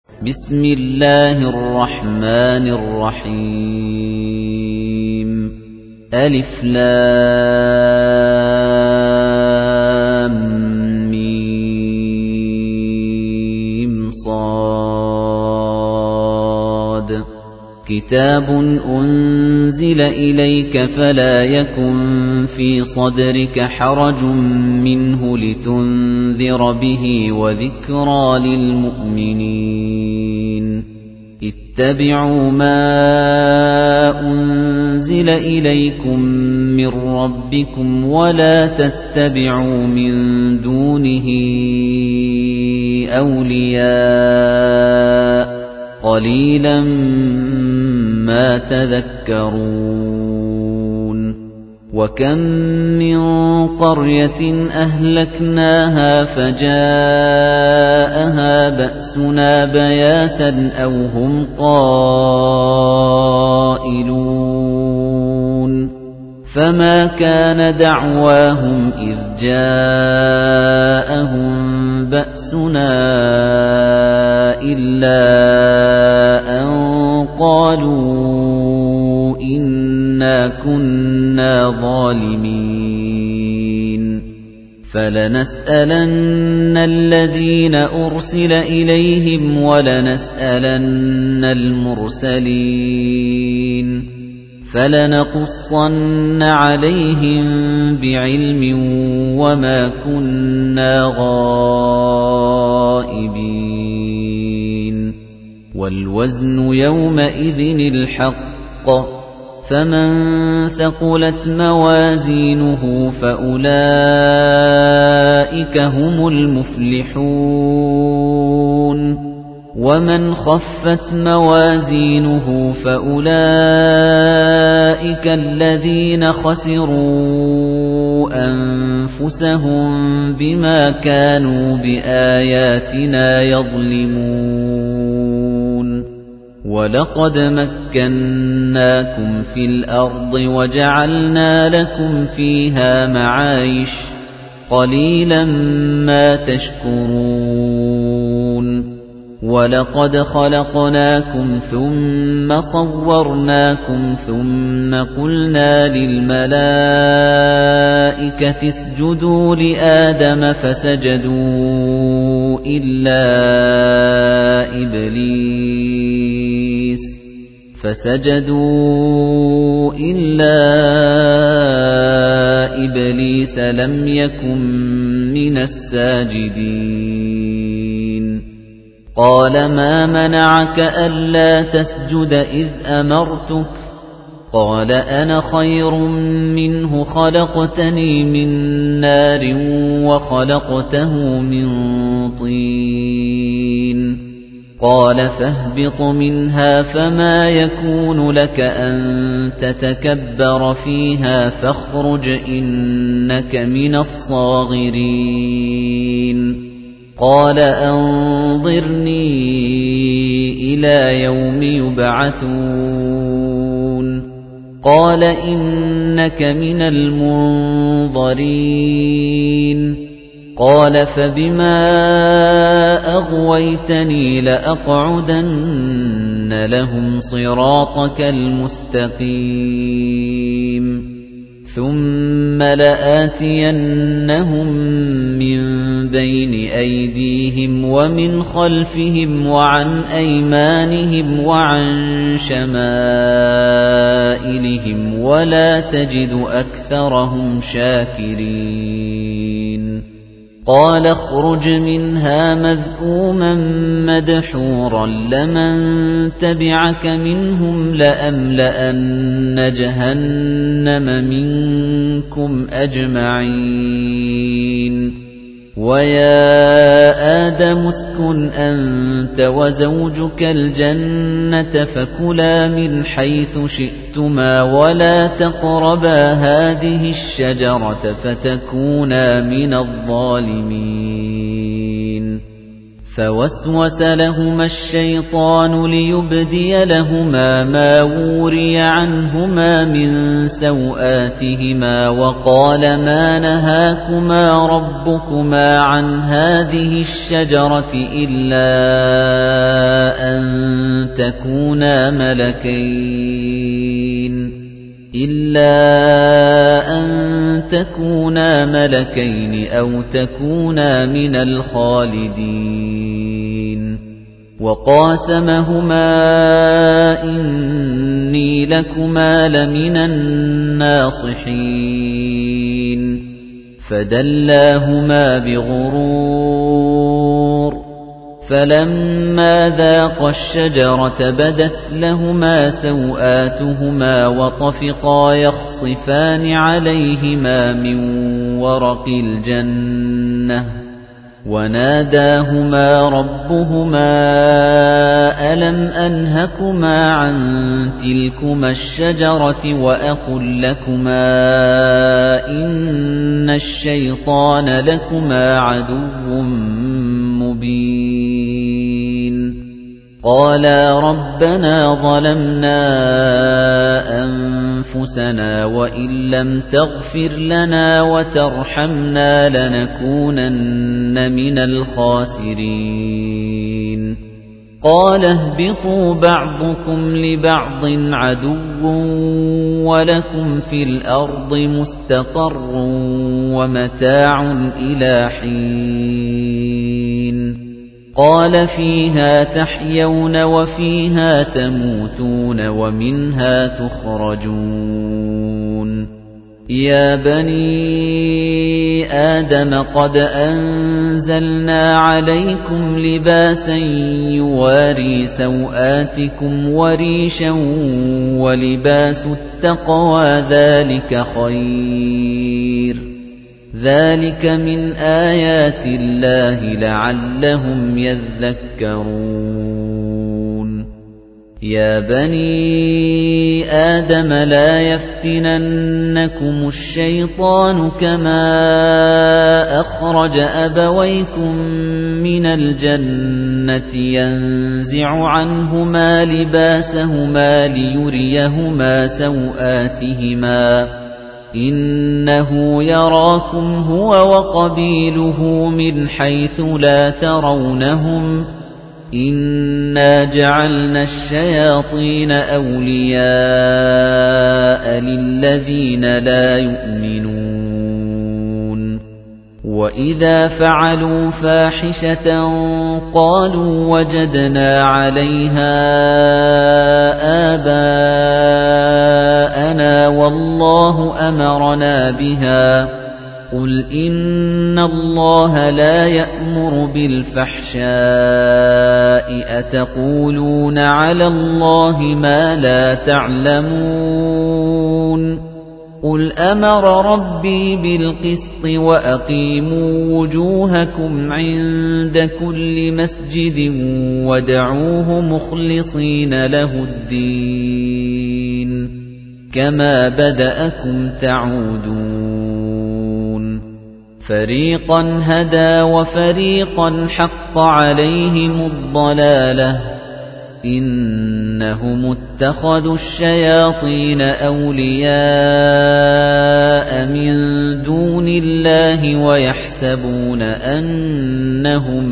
بسم الله الرحمن الرحيم ألف لام ميم صاد كتاب أنزل إليك فلا يكن في صدرك حرج منه لتنذر به وذكرى للمؤمنين اتبعوا ما أنزل إليكم من ربكم ولا تتبعوا من دونه أولياء قليلا ما تذكرون وكم من قرية أهلكناها فجاءها بأسنا بياتا أو هم قائلون فما كان دعواهم إذ جاءهم بأسنا إلا أن قالوا إنا كنا ظالمين فلنسألن الذين أرسل إليهم ولنسألن المرسلين فلنقصن عليهم بعلم وما كنا غائبين والوزن يومئذ الحق فمن ثقلت موازينه فأولئك هم المفلحون ومن خفت موازينه فأولئك الذين خسروا أنفسهم بما كانوا بآياتنا يظلمون وَلَقَدْ مَكَّنَّاكُمْ فِي الْأَرْضِ وَجَعَلْنَا لَكُمْ فِيهَا مَعَايِشَ قَلِيلًا مَا تَشْكُرُونَ وَلَقَدْ خَلَقْنَاكُمْ ثُمَّ صَوَّرْنَاكُمْ ثُمَّ قُلْنَا لِلْمَلَائِكَةِ اسْجُدُوا لِآدَمَ فَسَجَدُوا إِلَّا إِبْلِيسَ لَمْ يَكُنْ مِنَ السَّاجِدِينَ قَالَ مَا مَنَعَكَ أَلَّا تَسْجُدَ إِذْ أَمَرْتُكَ قَالَ أَنَا خَيْرٌ مِّنْهُ خَلَقْتَنِي مِنْ نَارٍ وَخَلَقْتَهُ مِنْ طِينٍ قَالَ فَاهْبِطْ مِنْهَا فَمَا يَكُونُ لَكَ أَن تَتَكَبَّرَ فِيهَا فَاخْرُجْ إِنَّكَ مِنَ الصَّاغِرِينَ قَالَ أَنظِرْنِي إِلَى يَوْمِ يُبْعَثُونَ قَالَ إِنَّكَ مِنَ الْمُنظَرِينَ قَالَ فَبِمَا أَغْوَيْتَنِي لَأَقْعُدَنَّ لَهُمْ صِرَاطَكَ الْمُسْتَقِيمَ ثُمَّ لَآتِيَنَّهُمْ مِنْ بَيْنِ أَيْدِيهِمْ وَمِنْ خَلْفِهِمْ وَعَنْ أَيْمَانِهِمْ وَعَنْ شَمَائِلِهِمْ وَلَا تَجِدُ أَكْثَرَهُمْ شَاكِرِينَ قَالَ اخْرُجْ مِنْهَا مَذْءُومًا مَدْحُورًا لَمَن تَبِعَكَ مِنْهُمْ لَأَمْلَأَنَّ جَهَنَّمَ مِنكُمْ أَجْمَعِينَ وَيَا آدَمُ اسْكُنْ أَنْتَ وَزَوْجُكَ الْجَنَّةَ فَكُلَا مِنْ حَيْثُ شِئْتُمَا وَلَا تَقْرَبَا هَذِهِ الشَّجَرَةَ فَتَكُونَا مِنَ الظَّالِمِينَ فَوَسْوَسَ لَهُمَا الشَّيْطَانُ لِيُبْدِيَ لَهُمَا مَا وُورِيَ عَنْهُمَا مِنْ سَوْآتِهِمَا وَقَالَ مَا نَهَاكُمَا رَبُّكُمَا عَنْ هَذِهِ الشَّجَرَةِ إِلَّا تكونا ملكين إلا أن تكونا ملكين أو تكونا من الخالدين وقاسمهما إني لكما لمن الناصحين فدلاهما بغرور فلما ذاقا الشجرة بدت لهما سوآتهما وطفقا يخصفان عليهما من ورق الجنة وناداهما ربهما ألم أنهكما عن تلكما الشجرة وأقل لكما إن الشيطان لكما عدو مبين قالا ربنا ظلمنا أنفسنا وإن لم تغفر لنا وترحمنا لنكونن من الخاسرين قال اهبطوا بعضكم لبعض عدو ولكم في الأرض مستقر ومتاع إلى حين قال فيها تحيون وفيها تموتون ومنها تخرجون يا بني آدم قد أنزلنا عليكم لباسا يواري سوآتكم وريشا ولباس التقوى ذلك خير ذلك من آيات الله لعلهم يذكرون يا بني آدم لا يفتننكم الشيطان كما أخرج أبويكم من الجنة ينزع عنهما لباسهما ليريهما سوآتهما إنه يراكم هو وقبيله من حيث لا ترونهم إنا جعلنا الشياطين أولياء للذين لا يؤمنون وإذا فعلوا فاحشة قالوا وجدنا عليها آباءنا والله أمرنا بها قل إن الله لا يأمر بالفحشاء أتقولون على الله ما لا تعلمون قل أمر ربي بالقسط وأقيموا وجوهكم عند كل مسجد ودعوه مخلصين له الدين كما بدأكم تعودون فريقا هدى وفريقا حق عليهم الضلالة إنهم اتخذوا الشياطين أولياء من دون الله ويحسبون أنهم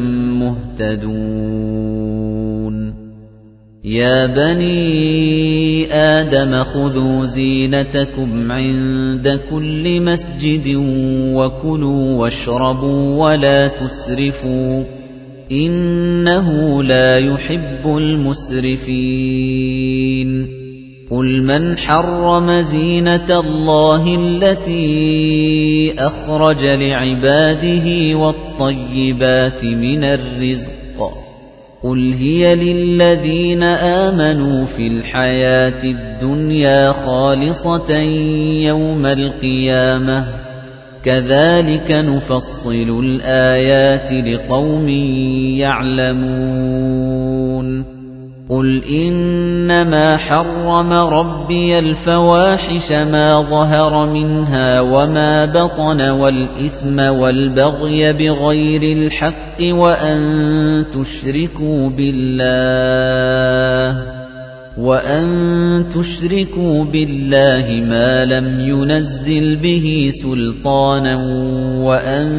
مهتدون يا بني آدم خذوا زينتكم عند كل مسجد وكلوا واشربوا ولا تسرفوا إنه لا يحب المسرفين قل من حرم زينة الله التي أخرج لعباده والطيبات من الرزق قل هي للذين آمنوا في الحياة الدنيا خالصة يوم القيامة كذلك نفصل الآيات لقوم يعلمون قل إنما حرم ربي الفواحش ما ظهر منها وما بطن والإثم والبغي بغير الحق وأن تشركوا بالله ما لم ينزل به سلطانا وأن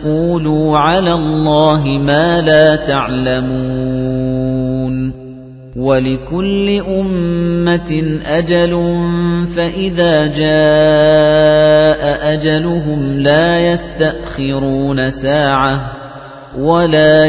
تقولوا على الله ما لا تعلمون وَلِكُلِّ أُمَّةٍ أَجَلٌ فَإِذَا جَاءَ أَجَلُهُمْ لَا يَسْتَأْخِرُونَ سَاعَةً وَلَا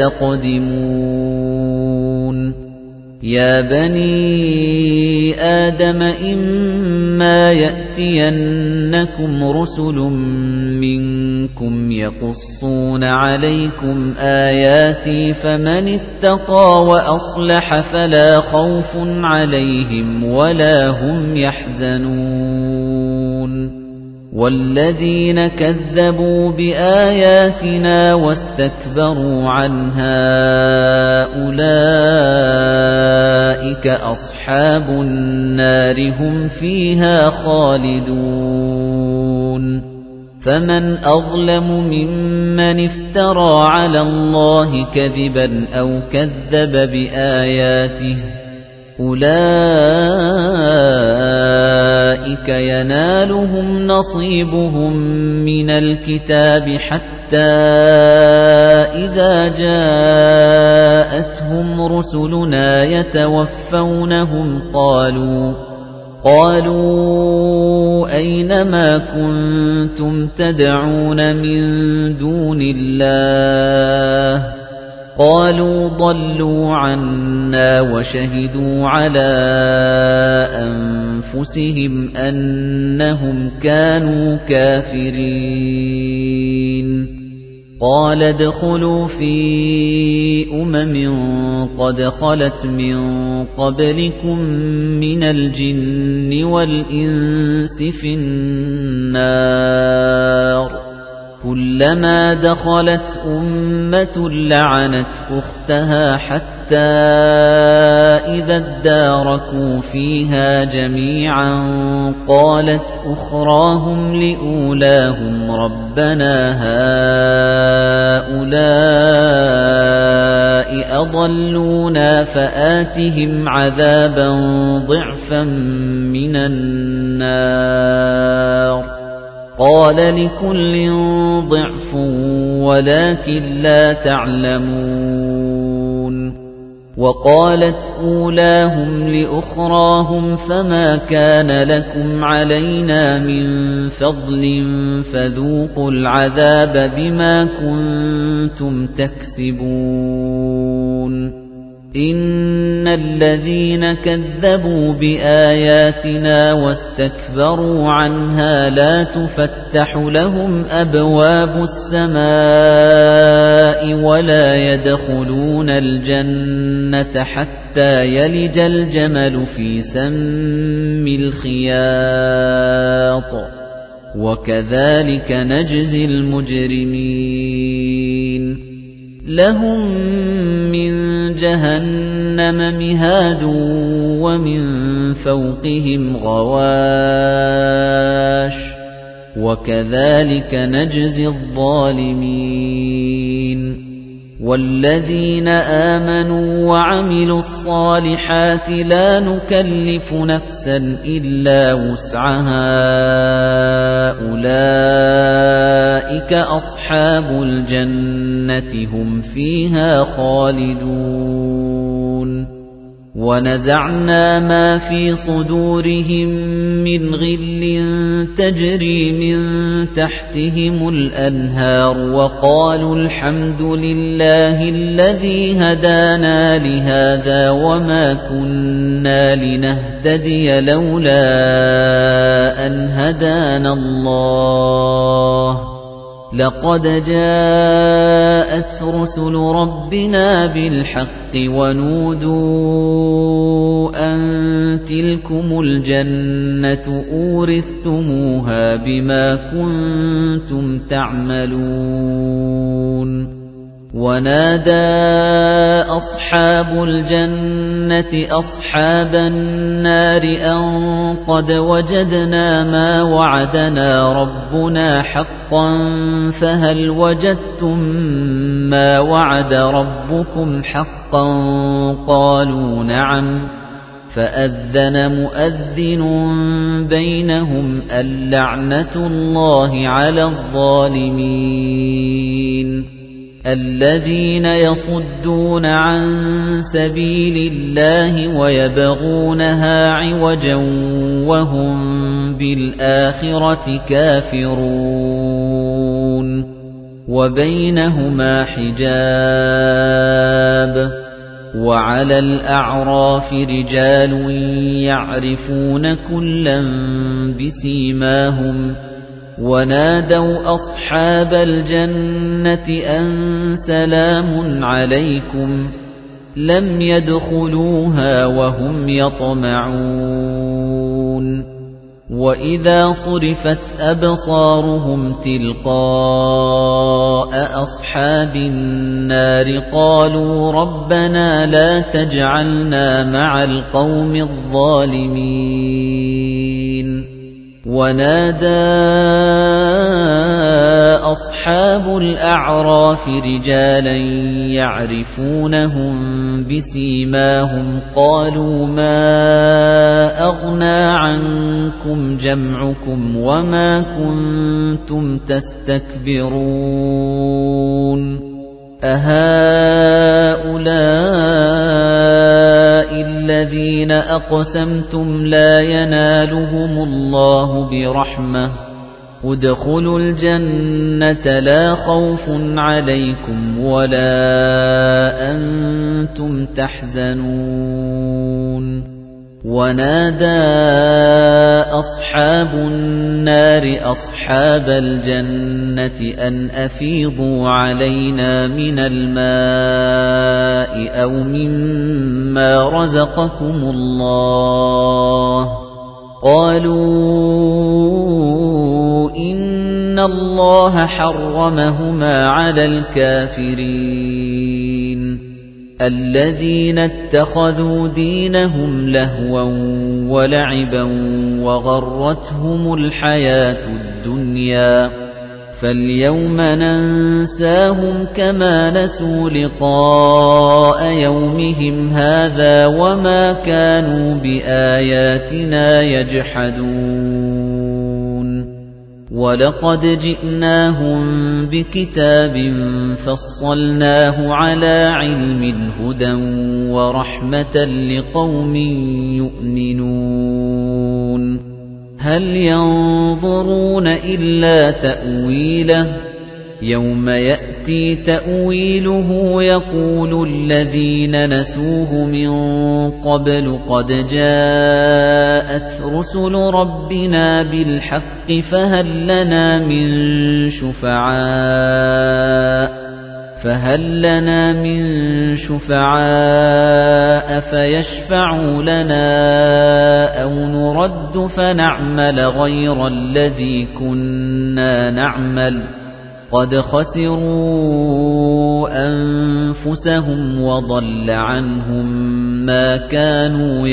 يَسْتَقْدِمُونَ يَا بَنِي آدَمَ إِمَّا يَأْتِيَنَّكُمْ رُسُلٌ مِنْكُمْ يَقُصُّونَ عَلَيْكُمْ آيَاتِي فَمَنِ اتَّقَى وَأَصْلَحَ فَلَا خَوْفٌ عَلَيْهِمْ وَلَا هُمْ يَحْزَنُونَ وَالَّذِينَ كَذَّبُوا بِآيَاتِنَا وَاسْتَكْبَرُوا عَنْهَا أُولَئِكَ أَصْحَابُ النَّارِ هُمْ فِيهَا خَالِدُونَ فَمَنْ أَظْلَمُ مِمَّنِ افْتَرَى عَلَى اللَّهِ كَذِبًا أَوْ كَذَّبَ بِآيَاتِهِ أُولَئِكَ يَنَالُهُمْ نَصِيبُهُم مِّنَ الْكِتَابِ حَتَّى إِذَا جَاءَتْهُمْ رُسُلُنَا يَتَوَفَّوْنَهُمْ قَالُوا أَيْنَ مَا كُنتُمْ تَدْعُونَ مِن دُونِ اللَّهِ قَالُوا ضَلُّوا عَنَّا وَشَهِدُوا عَلَى أَنفُسِهِمْ أَنَّهُمْ كَانُوا كَافِرِينَ قَالَ ادْخُلُوا فِي قَدْ خَلَتْ مِن قَبْلِكُم مِّنَ الْجِنِّ وَالْإِنسِ فِي النَّارِ كُلَّمَا دَخَلَتْ أُمَّةٌ لَّعَنَتْ أُخْتَهَا حَتَّى إِذَا ادَّارَكُوا فِيهَا جَمِيعًا قَالَتْ أُخْرَاهُمْ لِأُولَاهُمْ رَبَّنَا هَٰؤُلَاءِ أَضَلُّونَا فَآتِهِمْ عَذَابًا ضِعْفًا مِّنَ النَّارِ قَالَ لِكُلٍّ ضِعْفٌ وَلَكِن لَّا تَعْلَمُونَ وَقَالَتْ أُولَاهُمْ لِأُخْرَاهُمْ فَمَا كَانَ لَكُمْ عَلَيْنَا مِن فَضْلٍ فَذُوقُوا الْعَذَابَ بِمَا كُنتُمْ تَكْسِبُونَ إِنَّ الَّذِينَ كَذَّبُوا بِآيَاتِنَا وَاسْتَكْبَرُوا عَنْهَا لَا تُفَتَّحُ لَهُمْ أَبْوَابُ السَّمَاءِ وَلَا يَدْخُلُونَ الْجَنَّةَ حَتَّى يَلِجَ الْجَمَلُ فِي سَمِّ الْخِيَاطِ وَكَذَلِكَ نَجْزِي الْمُجْرِمِينَ لَهُم مِّن جَهَنَّمَ مِهَادٌ وَمِن فَوْقِهِمْ غَوَاشٍ وَكَذَلِكَ نَجْزِي الظَّالِمِينَ وَالَّذِينَ آمَنُوا وَعَمِلُوا الصَّالِحَاتِ لَا نُكَلِّفُ نَفْسًا إِلَّا وُسْعَهَا أُولَئِكَ أَصْحَابُ الْجَنَّةِ هُمْ فِيهَا خَالِدُونَ وَنَزَعْنَا مَا فِي صُدُورِهِم مِّنْ غِلٍّ تَجْرِي مِن تَحْتِهِمُ الْأَنْهَارُ وَقَالُوا الْحَمْدُ لِلَّهِ الَّذِي هَدَانَا لِهَذَا وَمَا كُنَّا لِنَهْتَدِيَ لَوْلَا أَنْ هَدَانَا اللَّهُ لَقَدْ جَاءَتْ رُسُلُ رَبِّنَا بِالْحَقِّ وَنُودُوا أَن تِلْكُمُ الْجَنَّةُ أُورِثْتُمُوهَا بِمَا كُنتُمْ تَعْمَلُونَ وَنَادَى أَصْحَابُ الْجَنَّةِ أَصْحَابَ النَّارِ أَن قَدْ وَجَدْنَا مَا وَعَدَنَا رَبُّنَا حَقًّا فَهَلْ وَجَدتُّم مَّا وَعَدَ رَبُّكُمْ حَقًّا قَالُوا نَعَمْ فَأَذَّنَ مُؤَذِّنٌ بَيْنَهُمْ اللَّعْنَةُ اللَّهِ عَلَى الظَّالِمِينَ الذين يصدون عن سبيل الله ويبغونها عوجا وهم بالآخرة كافرون وبينهما حجاب وعلى الأعراف رجال يعرفون كلا بسيماهم ونادوا أصحاب الجنة أن سلام عليكم لم يدخلوها وهم يطمعون وإذا صرفت أبصارهم تلقاء أصحاب النار قالوا ربنا لا تجعلنا مع القوم الظالمين ونادى أصحاب الأعراف رجالا يعرفونهم بسيماهم قالوا ما أغنى عنكم جمعكم وما كنتم تستكبرون أهؤلاء الذين أقسمتم لا ينالهم الله برحمة ادخلوا الجنة لا خوف عليكم ولا أنتم تحزنون ونادى أصحاب النار أصحاب الجنة أن أفيضوا علينا من الماء أو مما رزقكم الله قالوا إن الله حرمهما على الكافرين الذين اتخذوا دينهم لهوا ولعبا وغرتهم الحياة الدنيا فاليوم ننساهم كما نسوا لقاء يومهم هذا وما كانوا بآياتنا يجحدون ولقد جئناهم بكتاب فصلناه على علم هدى ورحمة لقوم يؤمنون هل ينظرون إلا تأويله يوم يأتي تأويله يقول الذين نسوه من قبل قد جاءت رسل ربنا بالحق فهل لنا من شفعاء فيشفعوا لنا أو نرد فنعمل غير الذي كنا نعمل قد خسروا أنفسهم وضل عنهم ما كانوا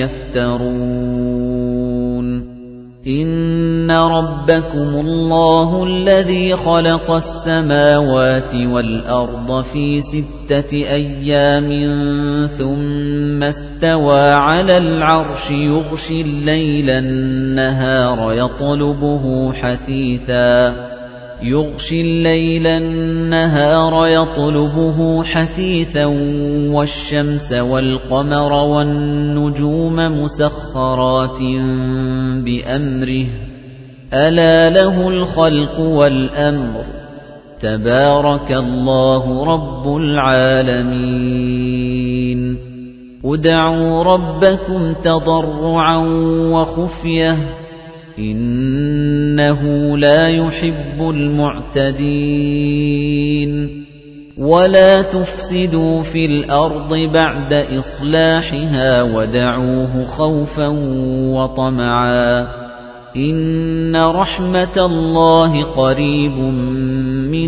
يفترون إن ربكم الله الذي خلق السماوات والأرض في 6 أيام ثم استوى على العرش يغشي الليل النهار يطلبه حثيثا والشمس والقمر والنجوم مسخرات بأمره ألا له الخلق والأمر تبارك الله رب العالمين ادعوا ربكم تضرعا وخفية إنه لا يحب المعتدين ولا تفسدوا في الأرض بعد إصلاحها ودعوه خوفا وطمعا إن رحمة الله قريب من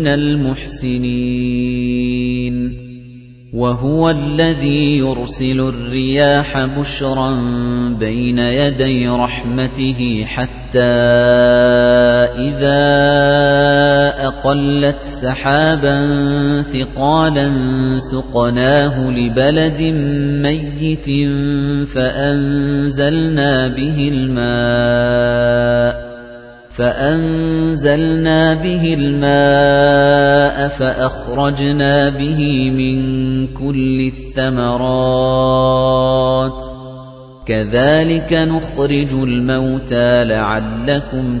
المحسنين وهو الذي يرسل الرياح بشرا بين يدي رحمته حتى إذا أقلت سحابا ثقالا سقناه لبلد ميت فأنزلنا به الماء فأخرجنا به من كل الثمرات كذلك نخرج الموتى لعلكم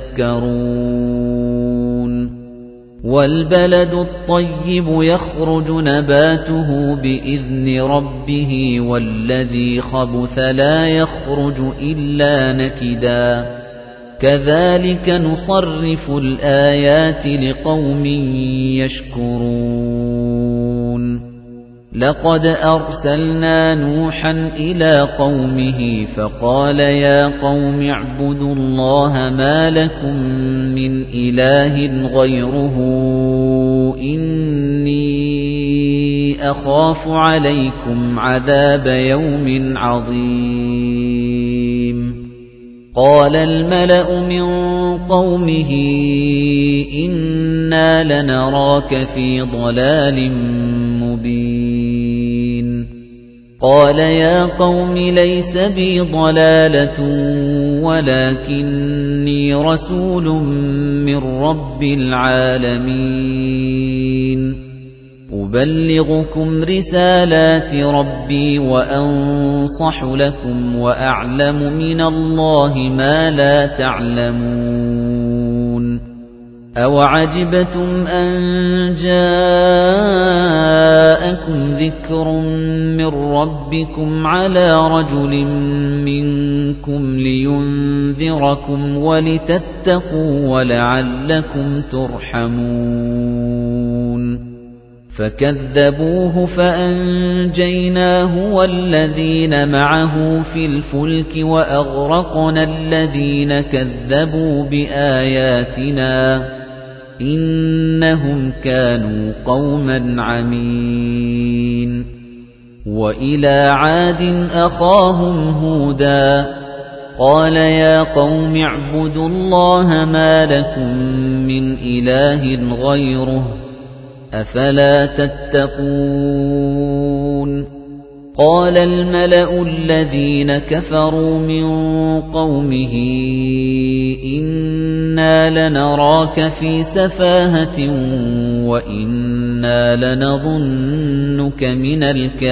تذكرون والبلد الطيب يخرج نباته بإذن ربه والذي خبث لا يخرج إلا نكدا كذلك نصرف الآيات لقوم يشكرون لقد أرسلنا نوحا إلى قومه فقال يا قوم اعبدوا الله ما لكم من إله غيره إني أخاف عليكم عذاب يوم عظيم قال الملأ من قومه إنا لنراك في ضلال مبين قال يا قوم ليس بي ضلالة ولكني رسول من رب العالمين أبلغكم رسالات ربي وأنصح لكم وأعلم من الله ما لا تعلمون أوعجبتم أن جاءكم ذكر من ربكم على رجل منكم لينذركم ولتتقوا ولعلكم ترحمون فكذبوه فأنجيناه والذين معه في الفلك وأغرقنا الذين كذبوا بآياتنا إنهم كانوا قوما عمين وإلى عاد أخاهم هودا قال يا قوم اعبدوا الله ما لكم من إله غيره أفلا تتقون قال الملأ الذين كفروا من قومه إنا لنراك في سفاهة وإنا لنظنك من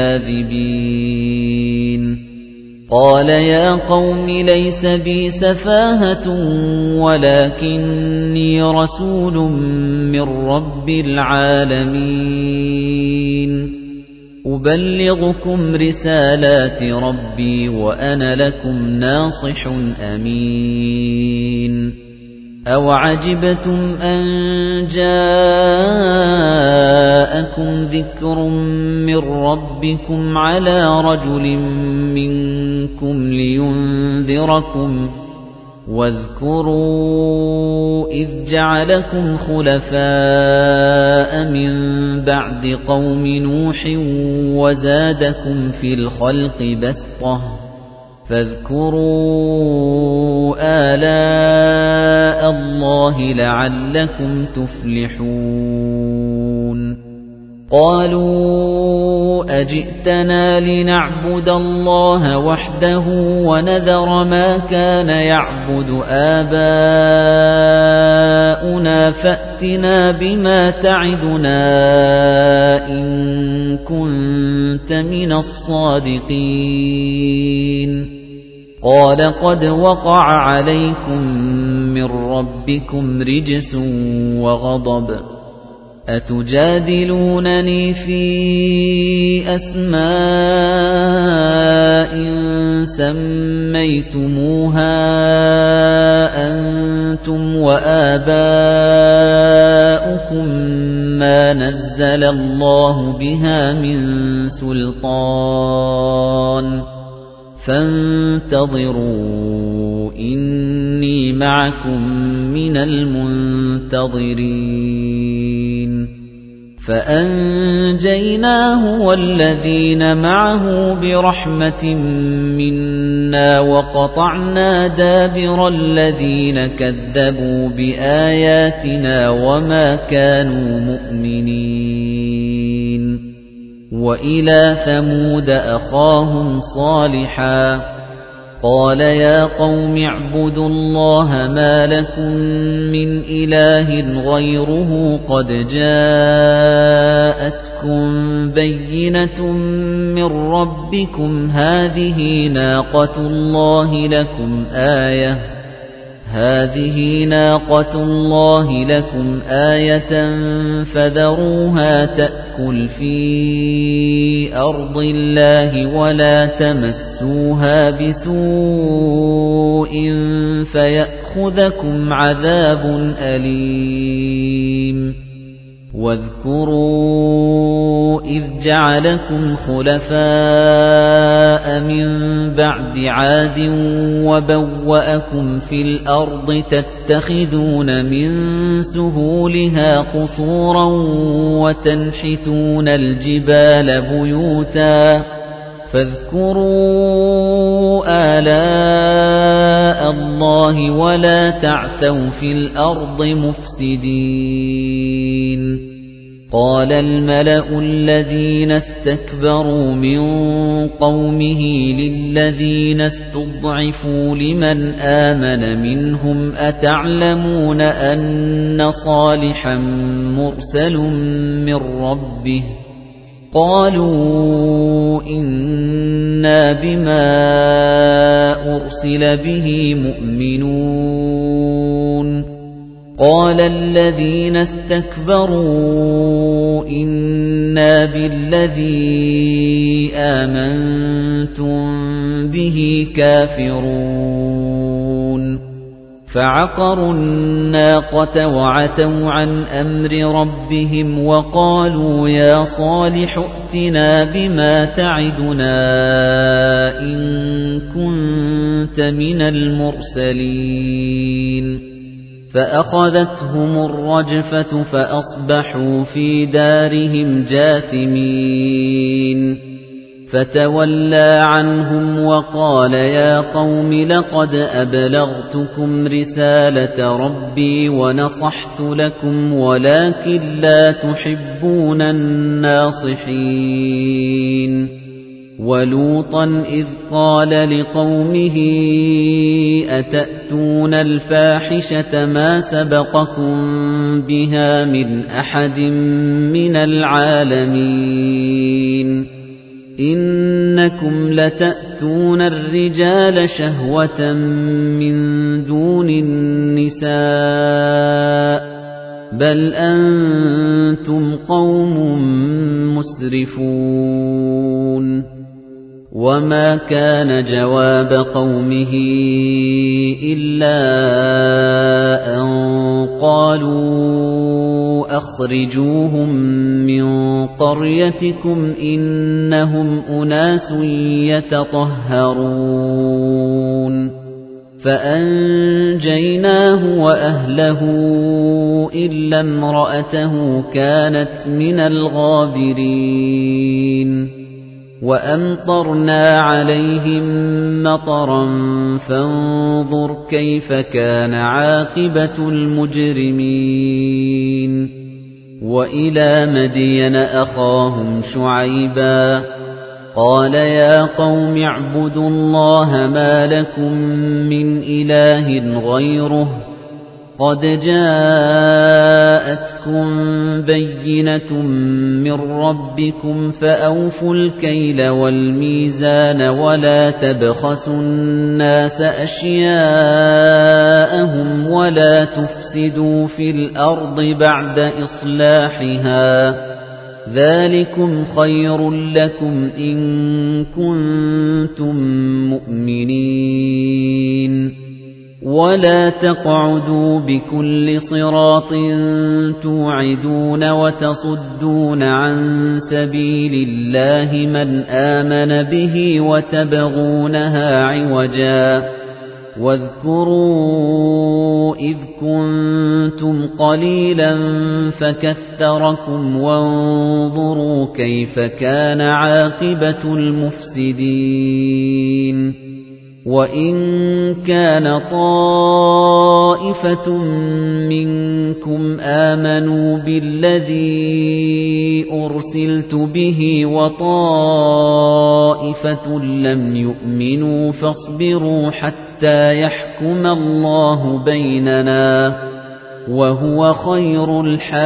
الكاذبين قال يا قوم ليس بي سفاهة ولكني رسول من رب العالمين أبلغكم رسالات ربي وأنا لكم ناصح أمين أوعجبتم أن جاءكم ذكر من ربكم على رجل منكم لينذركم واذكروا إذ جعلكم خلفاء من بعد قوم نوح وزادكم في الخلق بسطة فاذكروا آلاء الله لعلكم تفلحون قالوا أجئتنا لنعبد الله وحده ونذر ما كان يعبد آباؤنا فأتنا بما تعدنا إن كنت من الصادقين قال قد وقع عليكم من ربكم رجس وغضب أتجادلونني في أسماء سميتموها أنتم وآباؤكم ما نزل الله بها من سلطان فانتظروا إني معكم من المنتظرين فأنجيناه والذين معه برحمة منا وقطعنا دابر الذين كذبوا بآياتنا وما كانوا مؤمنين وإلى ثمود أخاهم صالحا قال يا قوم اعبدوا الله ما لكم من إله غيره قد جاءتكم بينة من ربكم هذه ناقة الله لكم آية فذروها تأكل في أرض الله ولا تمسوها بسوء فيأخذكم عذاب أليم واذكروا إذ جعلكم خلفاء من بعد عاد وبوأكم في الأرض تتخذون من سهولها قصورا وتنحتون الجبال بيوتا فاذكروا آلاء الله ولا تعثوا في الأرض مفسدين قال الملأ الذين استكبروا من قومه للذين استضعفوا لمن آمن منهم أتعلمون أن صالحا مرسل من ربه قالوا إنا بما أرسل به مؤمنون قال الذين استكبروا إنا بالذي آمنتم به كافرون فعقروا الناقة وعتوا عن أمر ربهم وقالوا يا صالح ائتنا بما تعدنا إن كنت من المرسلين فأخذتهم الرجفة فأصبحوا في دارهم جاثمين فتولى عنهم وقال يا قوم لقد أبلغتكم رسالة ربي ونصحت لكم ولكن لا تحبون الناصحين ولوطا إذ قال لقومه أتأتون الفاحشة ما سبقكم بها من أحد من العالمين إنكم لتأتون الرجال شهوة من دون النساء بل أنتم قوم مسرفون وما كان جواب قومه إلا أن قالوا أخرجوهم من قريتكم إنهم أناس يتطهرون فأنجيناه وأهله إلا امرأته كانت من الغابرين وأمطرنا عليهم مطرا فانظر كيف كان عاقبة المجرمين وإلى مدين أخاهم شعيبا قال يا قوم اعبدوا الله ما لكم من إله غيره قد جاءتكم بينة من ربكم فأوفوا الكيل والميزان ولا تبخسوا الناس أشياءهم ولا تفسدوا في الأرض بعد إصلاحها ذلكم خير لكم إن كنتم مؤمنين ولا تقعدوا بكل صراط توعدون وتصدون عن سبيل الله من آمن به وتبغونها عوجا واذكروا إذ كنتم قليلا فكثركم وانظروا كيف كان عاقبة المفسدين وَإِن كَانَ طَائِفَةٌ مِنكُمْ آمَنُوا بِالَّذِي أُرْسِلْتُ بِهِ وَطَائِفَةٌ لَّمْ يُؤْمِنُوا فَاصْبِرُوا حَتَّى يَحْكُمَ اللَّهُ بَيْنَنَا وَهُوَ خَيْرُ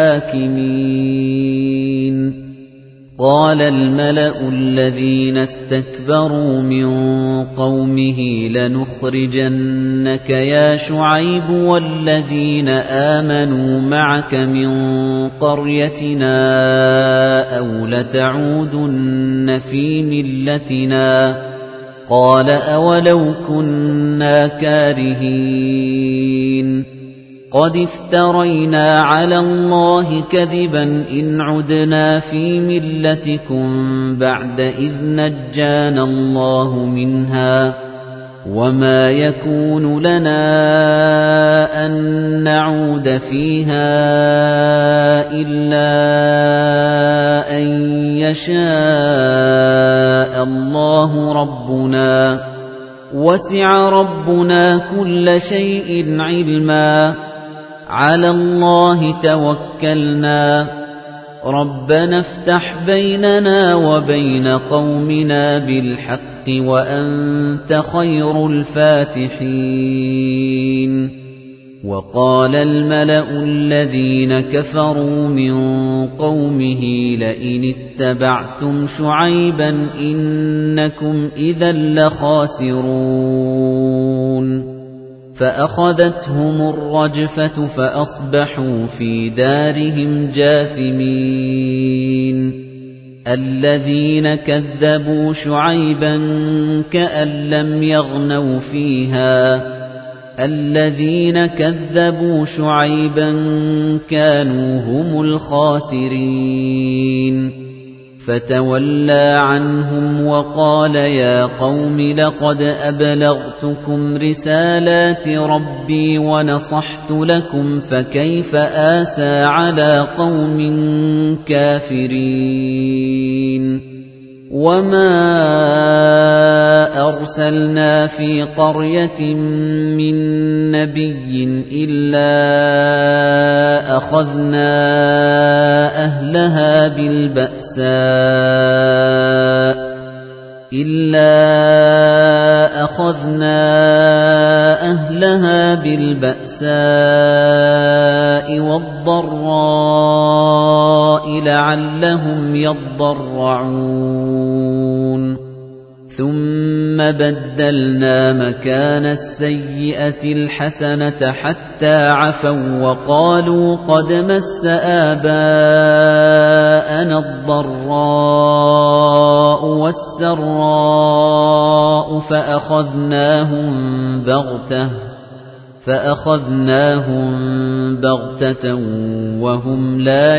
الْحَاكِمِينَ قَالَ الْمَلَأُ الَّذِينَ اسْتَكْبَرُوا مِن قَوْمِهِ لَنُخْرِجَنَّكَ يَا شُعَيْبُ وَالَّذِينَ آمَنُوا مَعَكَ مِن قَرْيَتِنَا أَوْ لَتَعُودُنَّ فِي مِلَّتِنَا قَالَ أَوَلَوْ كُنَّا كَارِهِينَ قَدِ افْتَرَيْنَا عَلَى اللَّهِ كَذِبًا إِنْ عُدْنَا فِي مِلَّتِكُمْ بَعْدَ إِذْ نَجَّانَا اللَّهُ مِنْهَا وَمَا يَكُونُ لَنَا أَن نَّعُودَ فِيهَا إِلَّا أَن يَشَاءَ اللَّهُ رَبُّنَا وَسِعَ رَبُّنَا كُلَّ شَيْءٍ عِلْمًا عَلَى اللَّهِ توكلنا رَبَّنَا افتح بيننا وبين قومنا بالحق وأنت خير الفاتحين وقال الملأ الذين كفروا من قومه لئن اتبعتم شعيبا إنكم إذا لخاسرون فأخذتهم الرجفة فأصبحوا في دارهم جاثمين الذين كذبوا شعيبا كأن لم يغنوا فيها الذين كذبوا شعيبا كانوا هم الخاسرين فتولى عنهم وقال يا قوم لقد أبلغتكم رسالات ربي ونصحت لكم فكيف آسى على قوم كافرين وما أرسلنا في قرية من نبي إلا أخذنا أهلها بالبأساء والضراء لعلهم يضرعون ثم بدلنا مكان السيئة الحسنة حتى عفوا وقالوا قد مس آباءنا الضراء والسراء فأخذناهم بغتة وهم لا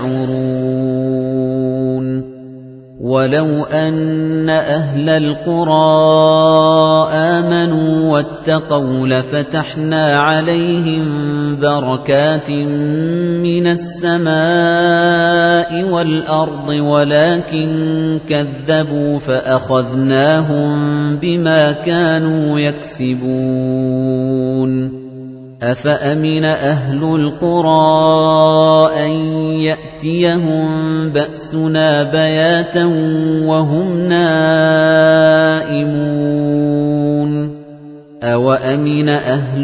يشعرون ولو أن أهل القرى آمنوا واتقوا لفتحنا عليهم بركات من السماء والأرض ولكن كذبوا فأخذناهم بما كانوا يكسبون أفأمن أهل القرى أن يأتيهم بأسنا بياتا وهم نائمون أوأمن أهل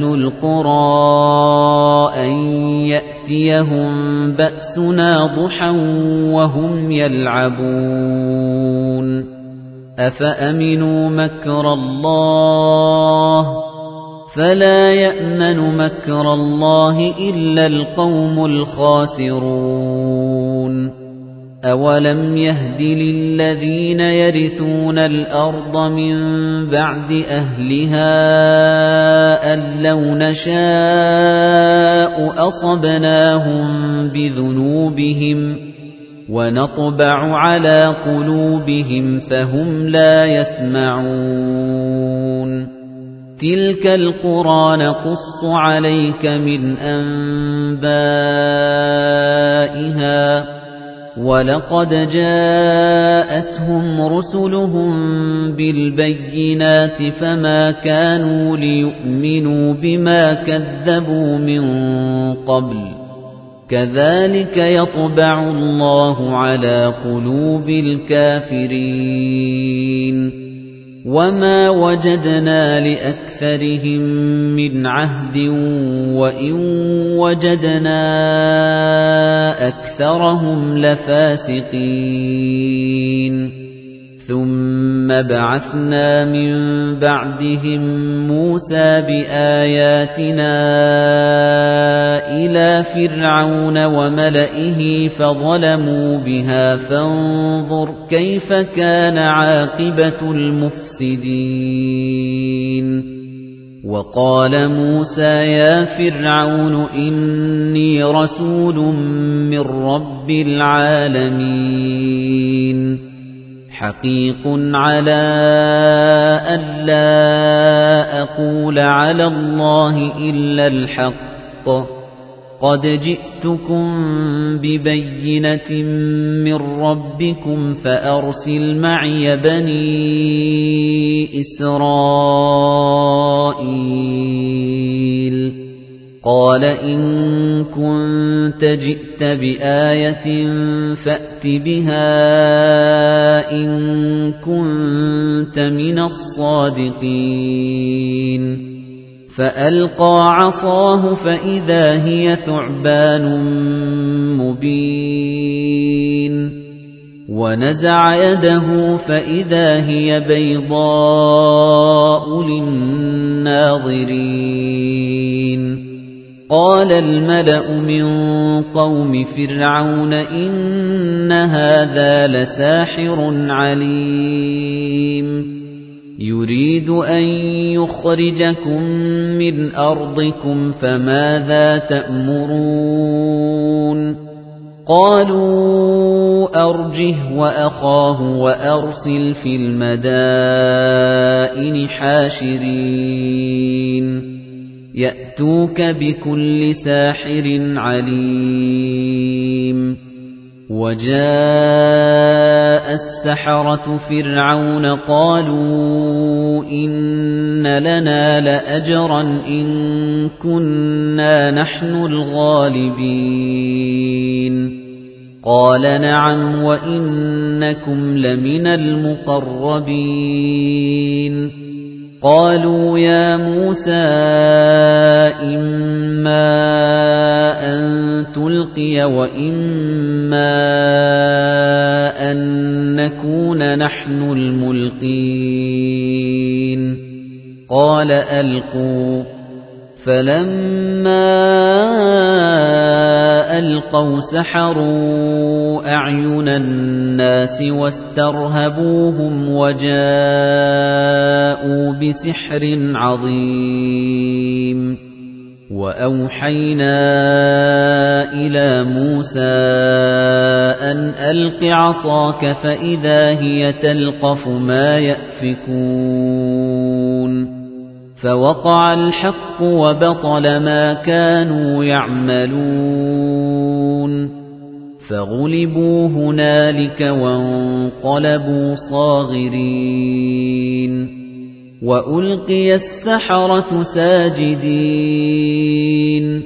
القرى أن يأتيهم بأسنا ضحى وهم يلعبون أفأمنوا مكر الله فلا يأمن مكر الله إلا القوم الخاسرون أولم يهد للذين يرثون الأرض من بعد أهلها أن لو نشاء أصبناهم بذنوبهم ونطبع على قلوبهم فهم لا يسمعون تلك القرى نقص عليك من أنبائها وَلَقَدْ جَاءَتْهُمْ رُسُلُهُم بِالْبَيِّنَاتِ فَمَا كَانُوا لِيُؤْمِنُوا بِمَا كَذَّبُوا مِن قَبْلُ كَذَلِكَ يَطْبَعُ اللَّهُ عَلَى قُلُوبِ الْكَافِرِينَ وَمَا وَجَدْنَا لِأَكْثَرِهِم مِّنْ عَهْدٍ وَإِن وَجَدْنَا أَكْثَرَهُمْ لَفَاسِقِينَ ثُمَّ بَعَثْنَا مِن بَعْدِهِم مُوسَىٰ بِآيَاتِنَا إِلَىٰ فِرْعَوْنَ وَمَلَئِهِ فَظَلَمُوا بِهَا فَانظُرْ كَيْفَ كَانَ عَاقِبَةُ الْمُفْسِدِينَ وَقَالَ مُوسَىٰ يَا فِرْعَوْنُ إِنِّي رَسُولٌ مِّن رَّبِّ الْعَالَمِينَ حَقِيقٌ عَلَىٰ أَلَّا أَقُولَ عَلَى اللَّهِ إِلَّا الْحَقَّ قَدْ جِئْتُكُم بِبَيِّنَةٍ مِّن رَّبِّكُمْ فَأَرْسِلْ مَعِيَ بَنِي إِسْرَائِيلَ قَالَ إِن كُنتَ جِئْتَ بِآيَةٍ فَأْتِ بِهَا إِن كُنتَ مِنَ الصَّادِقِينَ فَأَلْقَىٰ عَصَاهُ فَإِذَا هِيَ ثُعْبَانٌ مُّبِينٌ وَنَزَعَ يَدَهُ فَإِذَا هِيَ بَيْضَاءُ لِلنَّاظِرِينَ قَالَ الْمَلَأُ مِن قَوْمِ فِرْعَوْنَ إِنَّ هَٰذَا لَسَاحِرٌ عَلِيمٌ يُرِيدُ أَن يُخْرِجَكُم مِّنْ أَرْضِكُمْ فَمَاذَا تَأْمُرُونَ قَالُوا أَرْجِهْ وَأَخَاهُ وَأَرْسِلْ فِي الْمَدَائِنِ حَاشِرِينَ يَأْتُوكَ بِكُلِّ سَاحِرٍ عَلِيمٍ وَجَاءَ السَّحَرَةُ فِرْعَوْنَ قَالُوا إِنَّ لَنَا لَأَجْرًا إِن كُنَّا نَحْنُ الْغَالِبِينَ قَالَ نَعَمْ وَإِنَّكُمْ لَمِنَ الْمُقَرَّبِينَ قَالُوا يَا مُوسَىٰ إِمَّا أَن تُلْقِيَ وَإِمَّا أَن نَّكُونَ نَحْنُ الْمُلْقِينَ قَالَ أَلْقُوا فَلَمَّا أَلْقَوْا سَحَرُوا أَعْيُنَ النَّاسِ وَاسْتَرْهَبُوهُمْ وَجَاءُوا بِسِحْرٍ عَظِيمٍ وَأَوْحَيْنَا إِلَى مُوسَىٰ أَنْ أَلْقِ عَصَاكَ فَإِذَا هِيَ تَلْقَفُ مَا يَأْفِكُونَ فَوَقَعَ الْحَقُّ وَبَطَلَ مَا كَانُوا يَعْمَلُونَ فَغُلِبُوا هُنَالِكَ وَانقَلَبُوا صَاغِرِينَ وَأُلْقِيَ السَّحَرَةُ سَاجِدِينَ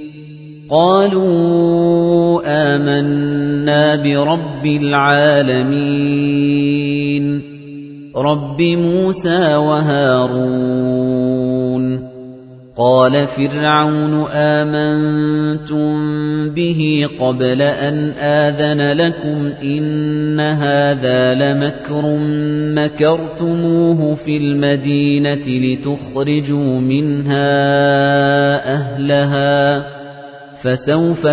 قَالُوا آمَنَّا بِرَبِّ الْعَالَمِينَ رَبِّ مُوسَىٰ وَهَارُونَ قَالَ فِرْعَوْنُ آمَنتُم بِهِ قَبْلَ أَنْ آذَنَ لَكُمْ إِنَّ هَٰذَا لَمَكْرٌ مَّكَرْتُمُوهُ فِي الْمَدِينَةِ لِتُخْرِجُوا مِنْهَا أَهْلَهَا فَسَوْفَ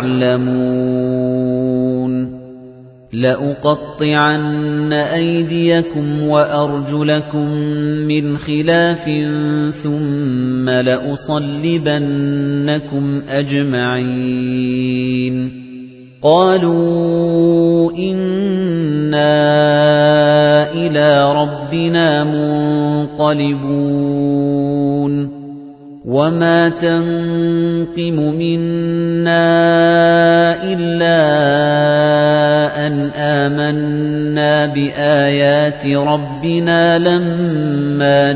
تَعْلَمُونَ لَأُقَطِّعَنَّ أَيْدِيَكُمْ وَأَرْجُلَكُم مِّنْ خِلَافٍ ثُمَّ لَأُصَلِّبَنَّكُمْ أَجْمَعِينَ قَالُوا إِنَّا إِلَىٰ رَبِّنَا مُنقَلِبُونَ وَمَا تَنقِمُ مِنَّا إِلَّا أَنْ آمَنَّا بِآيَاتِ رَبِّنَا لَمَّا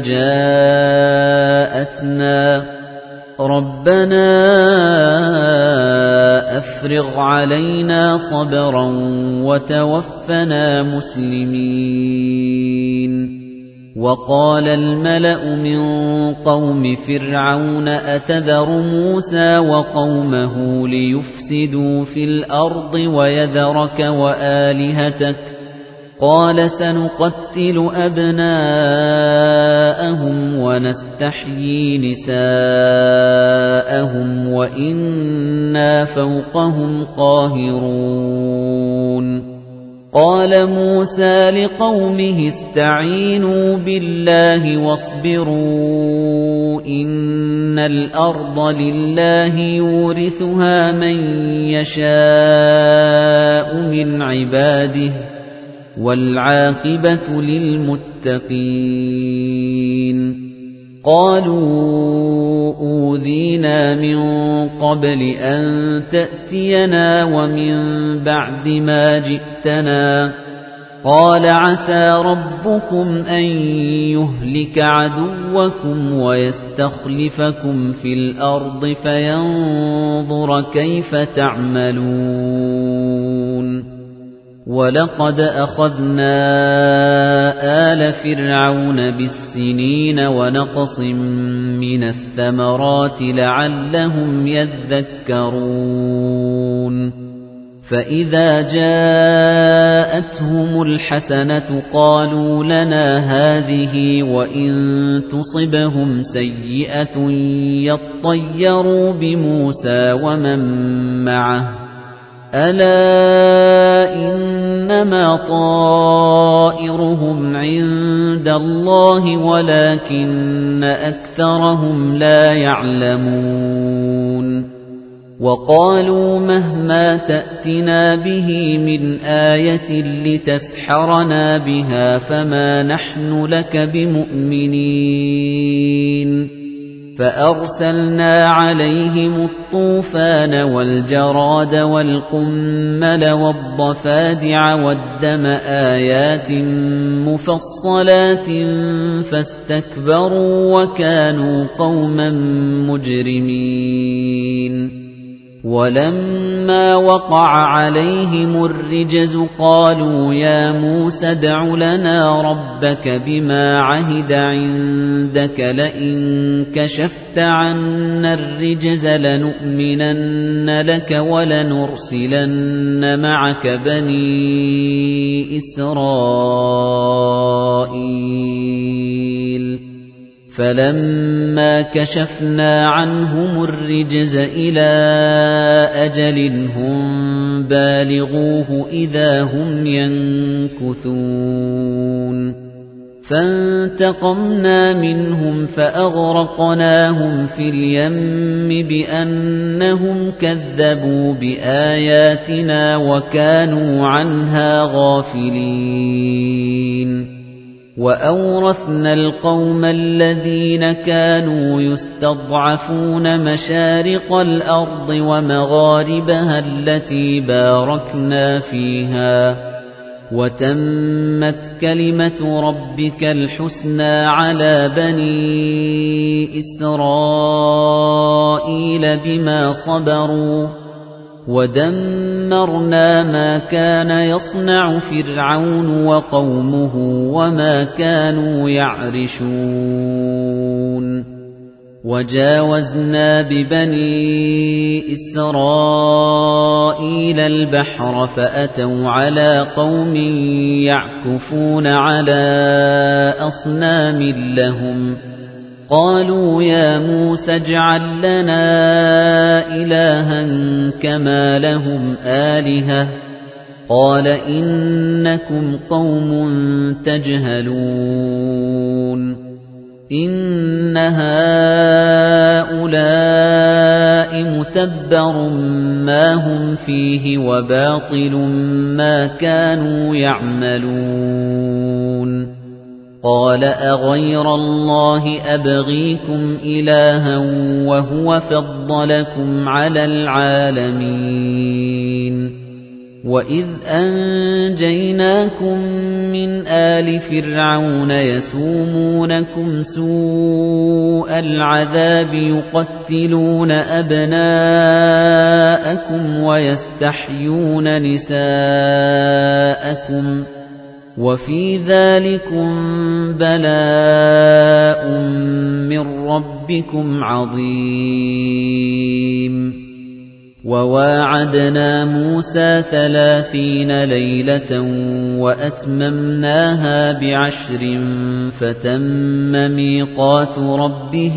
جَاءَتْنَا رَبَّنَا أَفْرِغْ عَلَيْنَا صَبْرًا وَتَوَفَّنَا مُسْلِمِينَ وَقَالَ الْمَلَأُ مِنْ قَوْمِ فِرْعَوْنَ أَتَذَرُ مُوسَى وَقَوْمَهُ لِيُفْسِدُوا فِي الْأَرْضِ وَيَذَرَكَ وَآلِهَتَكَ قَالَ سَنُقَتِّلُ أَبْنَاءَهُمْ وَنَسْتَحْيِي نِسَاءَهُمْ وَإِنَّا فَوْقَهُمْ قَاهِرُونَ قَالَ مُوسَى لِقَوْمِهِ اسْتَعِينُوا بِاللَّهِ وَاصْبِرُوا إِنَّ الْأَرْضَ لِلَّهِ يُورِثُهَا مَن يَشَاءُ مِنْ عِبَادِهِ وَالْعَاقِبَةُ لِلْمُتَّقِينَ قَالُوا أُوذِينَا مِن قَبْلِ أَن تَأْتِيَنَا وَمِن بَعْدِ مَا جِئْتَنَا قَالَ عَسَى رَبُّكُمْ أَن يُهْلِكَ عَدُوَّكُمْ وَيَسْتَخْلِفَكُمْ فِي الْأَرْضِ فَيَنظُرَ كَيْفَ تَعْمَلُونَ وَلَقَدْ أَخَذْنَا آلَ فِرْعَوْنَ بِالسِّنِينَ وَنَقْصٍ مِنَ الثَّمَرَاتِ لَعَلَّهُمْ يَذَّكَّرُونَ فَإِذَا جَاءَتْهُمُ الْحَسَنَةُ قَالُوا لَنَا هَٰذِهِ وَإِن تُصِبْهُمْ سَيِّئَةٌ يَطَّيَّرُوا بِمُوسَىٰ وَمَن مَّعَهُ أَلَا إِنَّمَا طَائِرُهُمْ عِندَ اللَّهِ وَلَكِنَّ أَكْثَرَهُمْ لَا يَعْلَمُونَ وَقَالُوا مَهْمَا تَأْتِنَا بِهِ مِنْ آيَةٍ لِتَسْحَرَنَا بِهَا فَمَا نَحْنُ لَكَ بِمُؤْمِنِينَ فَأَرْسَلْنَا عَلَيْهِمُ الطُّوفَانَ وَالْجَرَادَ وَالْقُمَّلَ وَالضَّفَادِعَ وَالدَّمَ آيَاتٍ مُفَصَّلَاتٍ فَاسْتَكْبَرُوا وَكَانُوا قَوْمًا مُجْرِمِينَ وَلَمَّا وَقَعَ عَلَيْهِمُ الرِّجْزُ قَالُوا يَا مُوسَى ادْعُ لَنَا رَبَّكَ بِمَا عَهِدَ عِندَكَ لَئِن كَشَفْتَ عَنَّا الرِّجْزَ لَنُؤْمِنَنَّ لَكَ وَلَنُرْسِلَنَّ مَعَكَ بَنِي إِسْرَائِيلَ فَلَمَّا كَشَفْنَا عَنْهُمُ الرِّجْزَ إِلَى أَجَلٍ هُمْ بَالِغُوهُ إِذَا هُمْ يَنكُثُونَ فَانتَقَمْنَا مِنْهُمْ فَأَغْرَقْنَاهُمْ فِي الْيَمِّ بِأَنَّهُمْ كَذَّبُوا بِآيَاتِنَا وَكَانُوا عَنْهَا غَافِلِينَ وَأَوْرَثْنَا الْقَوْمَ الَّذِينَ كَانُوا يُسْتَضْعَفُونَ مَشَارِقَ الْأَرْضِ وَمَغَارِبَهَا الَّتِي بَارَكْنَا فِيهَا وَتَمَّتْ كَلِمَةُ رَبِّكَ الْحُسْنَى عَلَى بَنِي إِسْرَائِيلَ بِمَا صَبَرُوا وَدَمَّرْنَا مَا كَانَ يَصْنَعُ فِرْعَوْنُ وَقَوْمُهُ وَمَا كَانُوا يَعْرِشُونَ وَجَاوَزْنَا بِبَنِي إِسْرَائِيلَ الْبَحْرَ فَأَتَوْا عَلَى قَوْمٍ يَعْكُفُونَ عَلَى أَصْنَامٍ لَّهُمْ قَالُوا يَا مُوسَى اجْعَل لَّنَا إِلَٰهًا كَمَا لَهُمْ آلِهَةٌ قَالَ إِنَّكُمْ قَوْمٌ تَجْهَلُونَ إِنَّ هَٰؤُلَاءِ مُتَبَّرٌ مَّا هُمْ فِيهِ وَبَاطِلٌ مَّا كَانُوا يَعْمَلُونَ قَالَ أَغَيْرَ اللَّهِ أَبْغِيكُمْ إِلَٰهًا وَهُوَ فَضَّلَكُمْ عَلَى الْعَالَمِينَ وَإِذْ أَنجَيْنَاكُم مِّنْ آلِ فِرْعَوْنَ يَسُومُونَكُمْ سُوءَ الْعَذَابِ يُقَتِّلُونَ أَبْنَاءَكُمْ وَيَسْتَحْيُونَ نِسَاءَكُمْ وَفِي ذَلِكُمْ بَلَاءٌ مِّن رَّبِّكُمْ عَظِيمٌ وَوَاعَدْنَا مُوسَى 30 لَيْلَةً وَأَتْمَمْنَاهَا ب10 فَتَمَّ مِيقَاتُ رَبِّهِ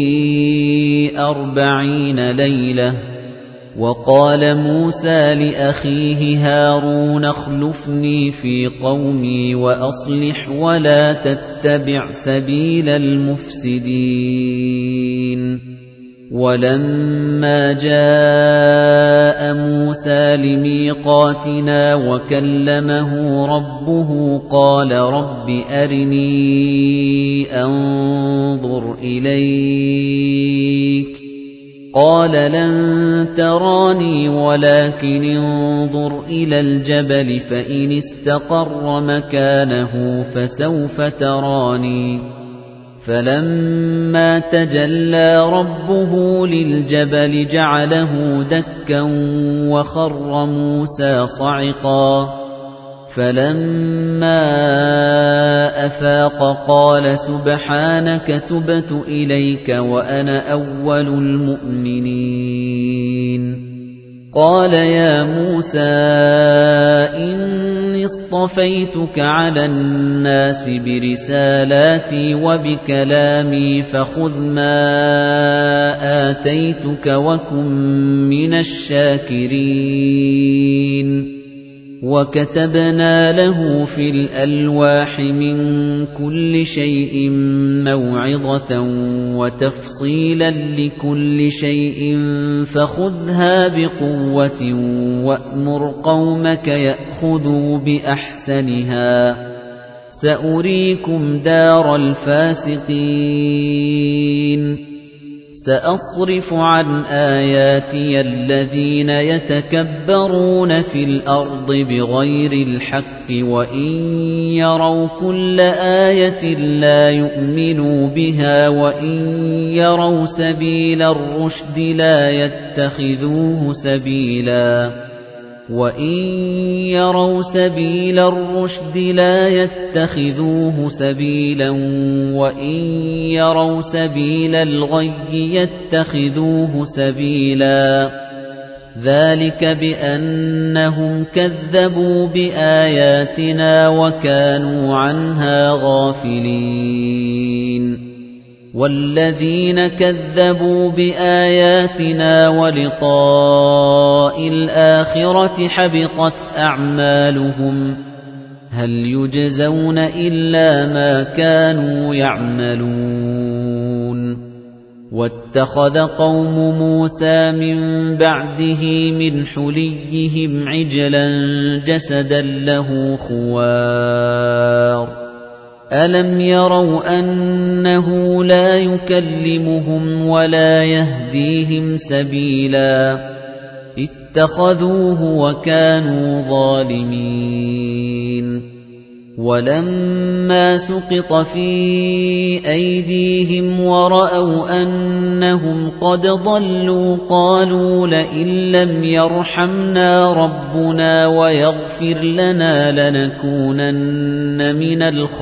40 لَيْلَةً وَقَالَ مُوسَى لِأَخِيهِ هَارُونَ اخْلُفْنِي فِي قَوْمِي وَأَصْلِحْ وَلَا تَتَّبِعْ سَبِيلَ الْمُفْسِدِينَ وَلَمَّا جَاءَ مُوسَى لِمِيقَاتِنَا وَكَلَّمَهُ رَبُّهُ قَالَ رَبِّ أَرِنِي أَنظُرْ إِلَيْكَ قَالَ لَن تَرَانِي وَلَكِنِ انظُرْ إِلَى الْجَبَلِ فَإِنِ اسْتَقَرَّ مَكَانَهُ فَسَوْفَ تَرَانِي فَلَمَّا تَجَلَّى رَبُّهُ لِلْجَبَلِ جَعَلَهُ دَكًّا وَخَرَّ مُوسَى صَعِقًا فَلَمَّا أَفَاقَ قَالَ سُبْحَانَكَ تُبْتُ إِلَيْكَ وَأَنَا أَوَّلُ الْمُؤْمِنِينَ قَالَ يَا مُوسَى إِنِّي اصْطَفَيْتُكَ عَلَى النَّاسِ بِرِسَالَاتِي وَبِكَلَامِي فَخُذْ مَا آتَيْتُكَ وَكُن مِّنَ الشَّاكِرِينَ وَكَتَبْنَا لَهُ فِي الْأَلْوَاحِ مِن كُلِّ شَيْءٍ مَّوْعِظَةً وَتَفْصِيلًا لِّكُلِّ شَيْءٍ فَخُذْهَا بِقُوَّةٍ وَأْمُرْ قَوْمَكَ يَأْخُذُوا بِأَحْسَنِهَا سَأُرِيكُمْ دَارَ الْفَاسِقِينَ سَأَصْرِفُ عَنْ آيَاتِيَ الَّذِينَ يَتَكَبَّرُونَ فِي الْأَرْضِ بِغَيْرِ الْحَقِّ وَإِن يَرَوْا كُلَّ آيَةٍ لَّا يُؤْمِنُوا بِهَا وَإِن يَرَوْا سَبِيلَ الرُّشْدِ لَا يَتَّخِذُوهُ سَبِيلًا وَإِن يَرَوْا سَبِيلَ الرُّشْدِ لَا يَتَّخِذُوهُ سَبِيلًا وَإِن يَرَوْا سَبِيلَ الْغَيِّ يَتَّخِذُوهُ سَبِيلًا ذَلِكَ بِأَنَّهُمْ كَذَّبُوا بِآيَاتِنَا وَكَانُوا عَنْهَا غَافِلِينَ وَالَّذِينَ كَذَّبُوا بِآيَاتِنَا وَلِقَاءِ الْآخِرَةِ حَبِطَتْ أَعْمَالُهُمْ هَلْ يُجْزَوْنَ إِلَّا مَا كَانُوا يَعْمَلُونَ وَاتَّخَذَ قَوْمُ مُوسَى مِن بَعْدِهِ مِنْ حُلِيِّهِمْ عِجْلًا جَسَدًا لَّهُ خُوَارٌ أَلَمْ يَرَوْا أَنَّهُ لَا يُكَلِّمُهُمْ وَلَا يَهْدِيهِمْ سَبِيلًا اتَّخَذُوهُ وَكَانُوا ظَالِمِينَ وَلَمَّا سُقِطَ فِي أَيْدِيهِمْ وَرَأَوْا أَنَّهُمْ قَدْ ضَلُّوا قَالُوا لَئِن لَّمْ يَرْحَمْنَا رَبُّنَا وَيَغْفِرْ لَنَا لَنَكُونَنَّ مِنَ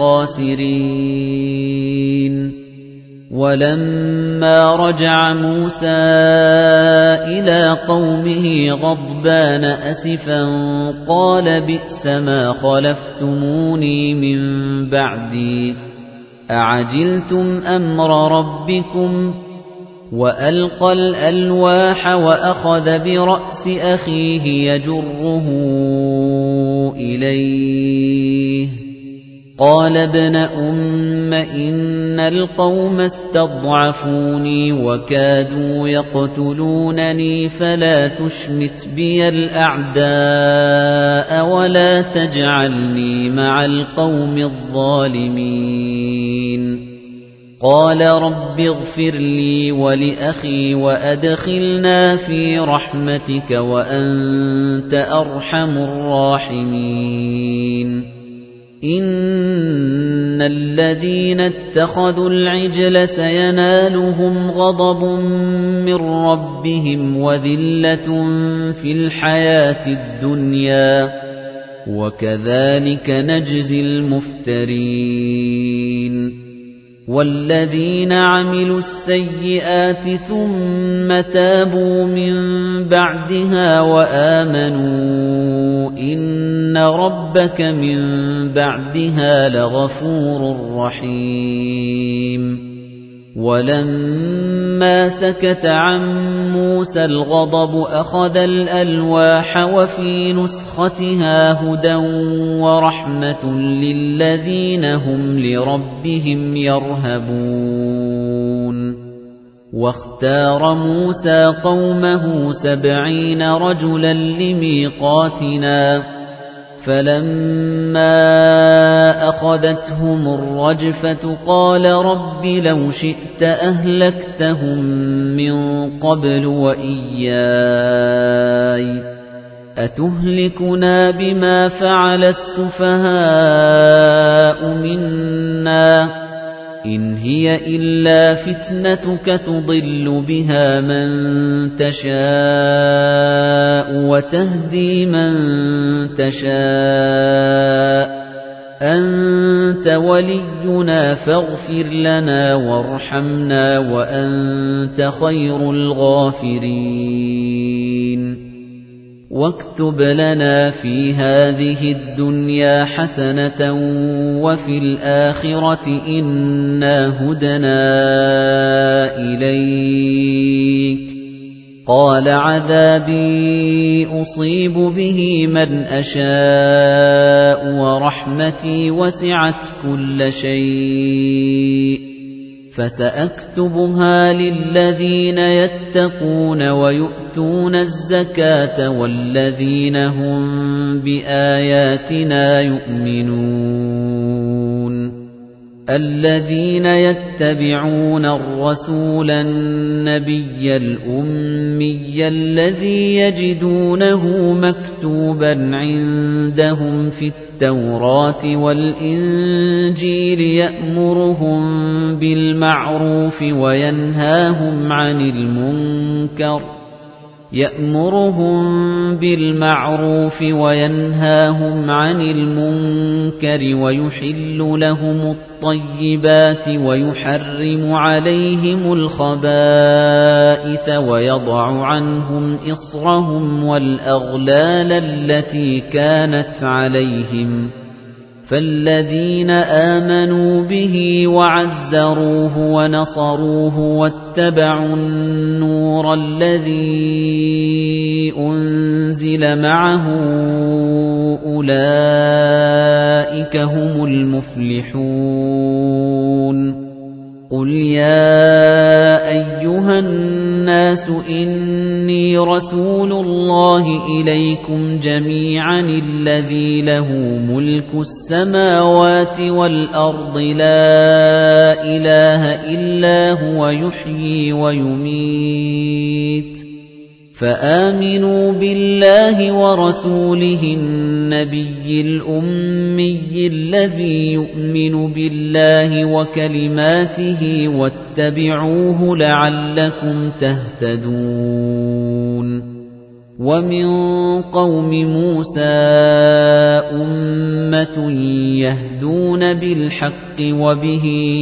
الْخَاسِرِينَ وَلَمَّا رَجَعَ مُوسَى إِلَى قَوْمِهِ غَضْبَانَ أَسِفًا قَالَ بِئْسَ مَا خَلَفْتُمُونِي مِن بَعْدِي أَعَجِلْتُمْ أَمْرَ رَبِّكُمْ وَأَلْقَى الْأَلْوَاحَ وَأَخَذَ بِرَأْسِ أَخِيهِ يَجُرُّهُ إِلَيْهِ قال ابن إن القوم استضعفوني وكادوا يقتلونني فلا تشمت بي الأعداء ولا تجعلني مع القوم الظالمين قال رب اغفر لي ولأخي وأدخلنا في رحمتك وأنت أرحم الراحمين إن الذين اتخذوا العجل سينالهم غضب من ربهم وذلة في الحياة الدنيا وكذلك نجزي المفترين والذين عملوا السيئات ثم تابوا من بعدها وآمنوا إن ربك من بعدها لغفور رحيم ولما سكت عن موسى الغضب أخذ الألواح وفي نسختها هدى ورحمة للذين هم لربهم يرهبون واختار موسى قومه 70 رجلا لميقاتنا فلما أخذتهم الرجفة قال رب لو شئت أهلكتهم من قبل وإياي أتهلكنا بما فعل السفهاء منا إن هي إلا فتنتك تضل بها من تشاء وتهدي من تشاء أنت ولينا فاغفر لنا وارحمنا وأنت خير الغافرين واكتب لنا في هذه الدنيا حسنة وفي الآخرة إنا هدنا إليك قال عذابي أصيب به من أشاء ورحمتي وسعت كل شيء فسأكتبها للذين يتقون ويؤتون الزكاة والذين هم بآياتنا يؤمنون الذين يتبعون الرسول النبي الأمي الذي يجدونه مكتوبا عندهم في التوراة والإنجيل يأمرهم بالمعروف وينهاهم عن المنكر ويحل لهم الطيبات ويحرم عليهم الخبائث ويضع عنهم إصرهم والأغلال التي كانت عليهم فالذين آمنوا به وعزروه ونصروه واتبعوا النور الذي أنزل معه أولئك هم المفلحون قل يا أيها الناس إني رسول الله إليكم جميعا الذي له ملك السماوات والأرض لا إله إلا هو يحيي ويميت فآمنوا بالله ورسوله النبي الأمي الذي يؤمن بالله وكلماته واتبعوه لعلكم تهتدون ومن قوم موسى أمة يهدون بالحق وبه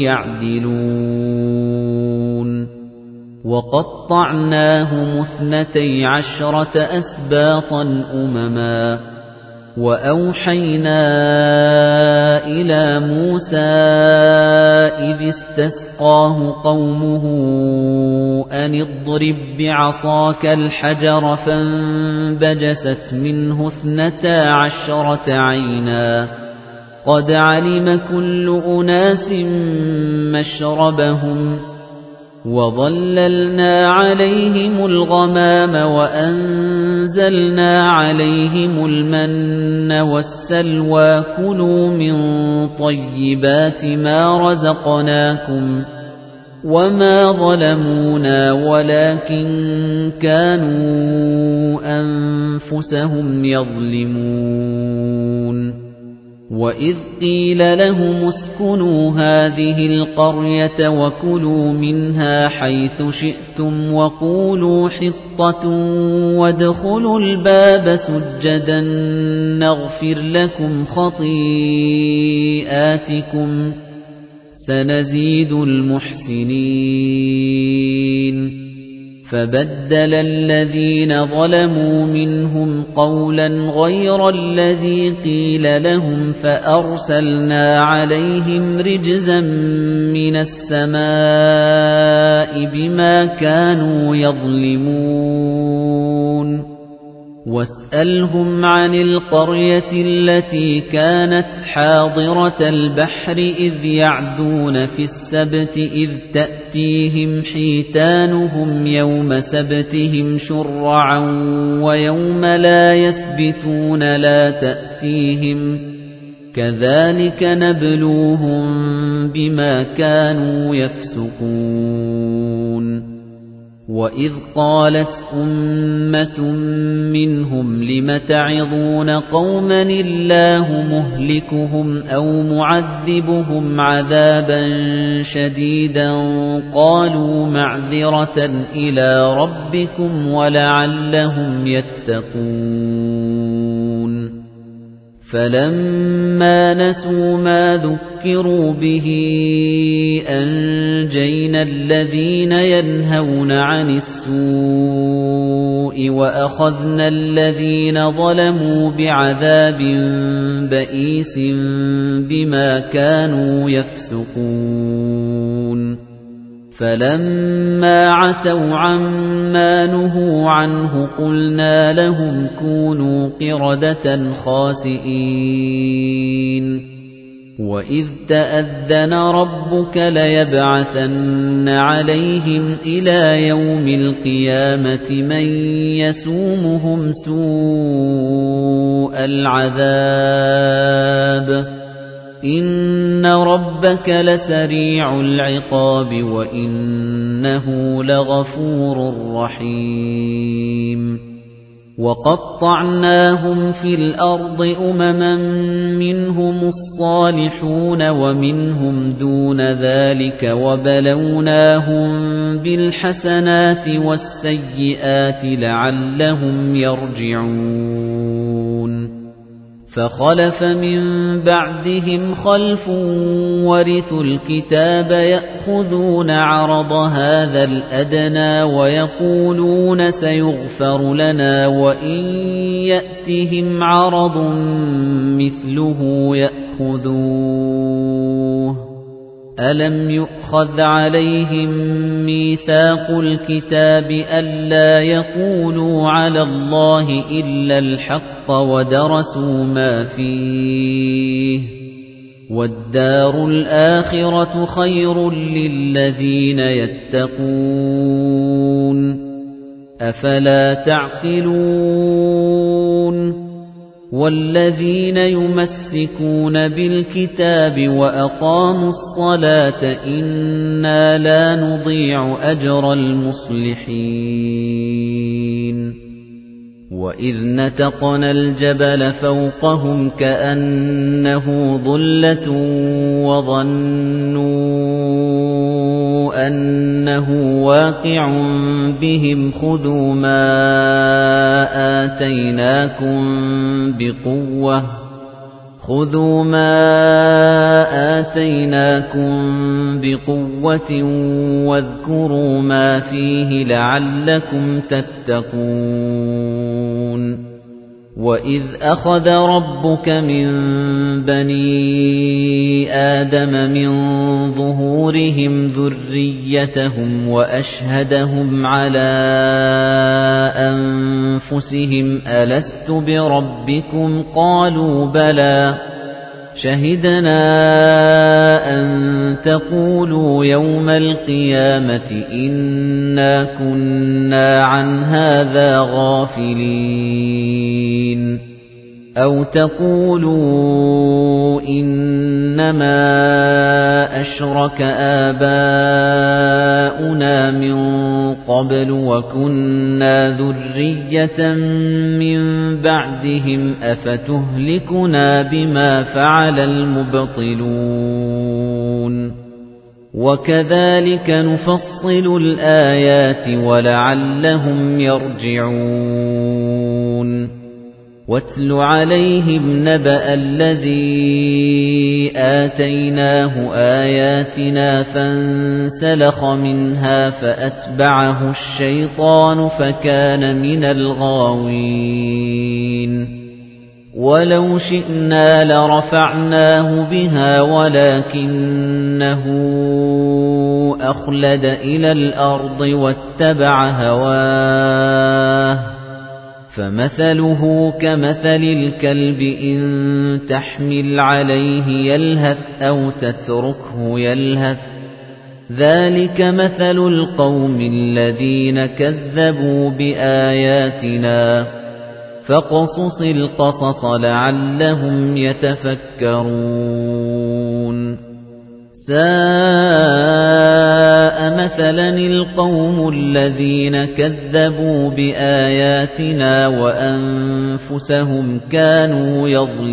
يعدلون وقطعناهم 12 أسباطا أمما وأوحينا إلى موسى إذ استسقاه قومه أن اضرب بعصاك الحجر فانبجست منه 12 عينا قَدْ عَلِمَ كُلُّ أُنَاسٍ مَّشْرَبَهُمْ وَظَلَّلْنَا عَلَيْهِمُ الْغَمَامَ وَأَنزَلْنَا عَلَيْهِمُ الْمَنَّ وَالسَّلْوَىٰ كُلُوا مِن طَيِّبَاتِ مَا رَزَقْنَاكُمْ وَمَا ظَلَمُونَا وَلَٰكِن كَانُوا أَنفُسَهُمْ يَظْلِمُونَ وَإِذْ قِيلَ لَهُمُ اسْكُنُوا هَٰذِهِ الْقَرْيَةَ وَكُلُوا مِنْهَا حَيْثُ شِئْتُمْ وَقُولُوا حِطَّةٌ وَادْخُلُوا الْبَابَ سُجَّدًا نَّغْفِرْ لَكُمْ خَطِيئَاتِكُمْ سَنَزِيدُ الْمُحْسِنِينَ فَبَدَّلَ الَّذِينَ ظَلَمُوا مِنْهُمْ قَوْلًا غَيْرَ الَّذِي قِيلَ لَهُمْ فَأَرْسَلْنَا عَلَيْهِمْ رِجْزًا مِّنَ السَّمَاءِ بِمَا كَانُوا يَظْلِمُونَ وَاسْأَلْهُمْ عَنِ الْقَرْيَةِ الَّتِي كَانَتْ حَاضِرَةَ الْبَحْرِ إِذْ يَعْدُونَ فِي السَّبْتِ إِذْ تَأْتِيهِمْ حِيتَانُهُمْ يَوْمَ سَبْتِهِمْ شُرَّعًا وَيَوْمَ لا يَسْبِتُونَ لَا تَأْتِيهِمْ كَذَلِكَ نَبْلُوهُم بِمَا كَانُوا يَفْسُقُونَ وَإِذْ قَالَتْ أُمَّةٌ مِّنْهُمْ لِمَ تَعِظُونَ قَوْمًا اللَّهُ مُهْلِكُهُمْ أَوْ مُعَذِّبُهُمْ عَذَابًا شَدِيدًا قَالُوا مَعْذِرَةً إِلَىٰ رَبِّكُمْ وَلَعَلَّهُمْ يَتَّقُونَ فَلَمَّا نَسُوا مَا ذُكِّرُوا بِهِ أَنجَيْنَا الَّذِينَ يَنْهَوْنَ عَنِ السُّوءِ وَأَخَذْنَا الَّذِينَ ظَلَمُوا بِعَذَابٍ بَئِيسٍ بِمَا كَانُوا يَفْسُقُونَ فَلَمَّا عَتَوْا عَمَّا نُهُوا عَنْهُ قُلْنَا لَهُمْ كُونُوا قِرَدَةً خَاسِئِينَ وَإِذْ تَأَذَّنَ رَبُّكَ لَيَبْعَثَنَّ عَلَيْهِمْ إِلَى يَوْمِ الْقِيَامَةِ مَن يَسُومُهُمْ سُوءَ الْعَذَابِ إِنَّ رَبَّكَ لَسَرِيعُ الْعِقَابِ وَإِنَّهُ لَغَفُورٌ رَّحِيمٌ وَقَطَّعْنَاهُمْ فِي الْأَرْضِ أُمَمًا مِّنْهُمُ الصَّالِحُونَ وَمِنْهُمْ دُونَ ذَلِكَ وَبَلَوْنَاهُم بِالْحَسَنَاتِ وَالسَّيِّئَاتِ لَعَلَّهُمْ يَرْجِعُونَ فَخَلَفَ مِن بَعْدِهِمْ خَلْفٌ وَرِثُوا الْكِتَابَ يَأْخُذُونَ عَرَضَ هَٰذَا الْأَدْنَىٰ وَيَقُولُونَ سَيُغْفَرُ لَنَا وَإِن يَأْتِهِمْ عَرَضٌ مِّثْلُهُ يَأْخُذُوهُ أَلَمْ يُؤْخَذْ عَلَيْهِم مِّيثَاقُ الْكِتَابِ أَلَّا يَقُولُوا عَلَى اللَّهِ إِلَّا الْحَقَّ وَدَرَسُوا مَا فِيهِ وَالدَّارُ الْآخِرَةُ خَيْرٌ لِّلَّذِينَ يَتَّقُونَ أَفَلَا تَعْقِلُونَ وَالَّذِينَ يُمَسِّكُونَ بِالْكِتَابِ وَأَقَامُوا الصَّلَاةَ إِنَّا لَا نُضِيعُ أَجْرَ الْمُصْلِحِينَ وَإِذْ نَتَقْنَا الْجَبَلَ فَوْقَهُمْ كَأَنَّهُ ظُلَّةٌ وَظَنُّوا أَنَّهُ واقع بِهِمْ خُذُوا مَا آتَيْنَاكُمْ بِقُوَّةٍ وَاذْكُرُوا مَا فِيهِ لَعَلَّكُمْ تَتَّقُونَ وَإِذْ أَخَذَ رَبُّكَ مِن بَنِي آدَمَ مِن ظُهُورِهِمْ ذُرِّيَّتَهُمْ وَأَشْهَدَهُمْ عَلَىٰ أَنفُسِهِمْ أَلَسْتُ بِرَبِّكُمْ ۖ قَالُوا بَلَىٰ شهدنا أن تقولوا يوم القيامة إنا كنا عن هذا غافلين أو تقولوا إنما أشرك آباؤنا من قبل وكنا ذرية من بعدهم أفتهلكنا بما فعل المبطلون وكذلك نفصل الآيات ولعلهم يرجعون واتل عليهم نبأ الذي آتيناه آياتنا فانسلخ منها فأتبعه الشيطان فكان من الغاوين ولو شئنا لرفعناه بها ولكنه أخلد إلى الأرض واتبع هواه فمثله كمثل الكلب إن تحمل عليه يلهث أو تتركه يلهث ذلك مثل القوم الذين كذبوا بآياتنا فاقصص القصص لعلهم يتفكرون ساء مثلا القوم الذين كذبوا بآياتنا وأنفسهم كانوا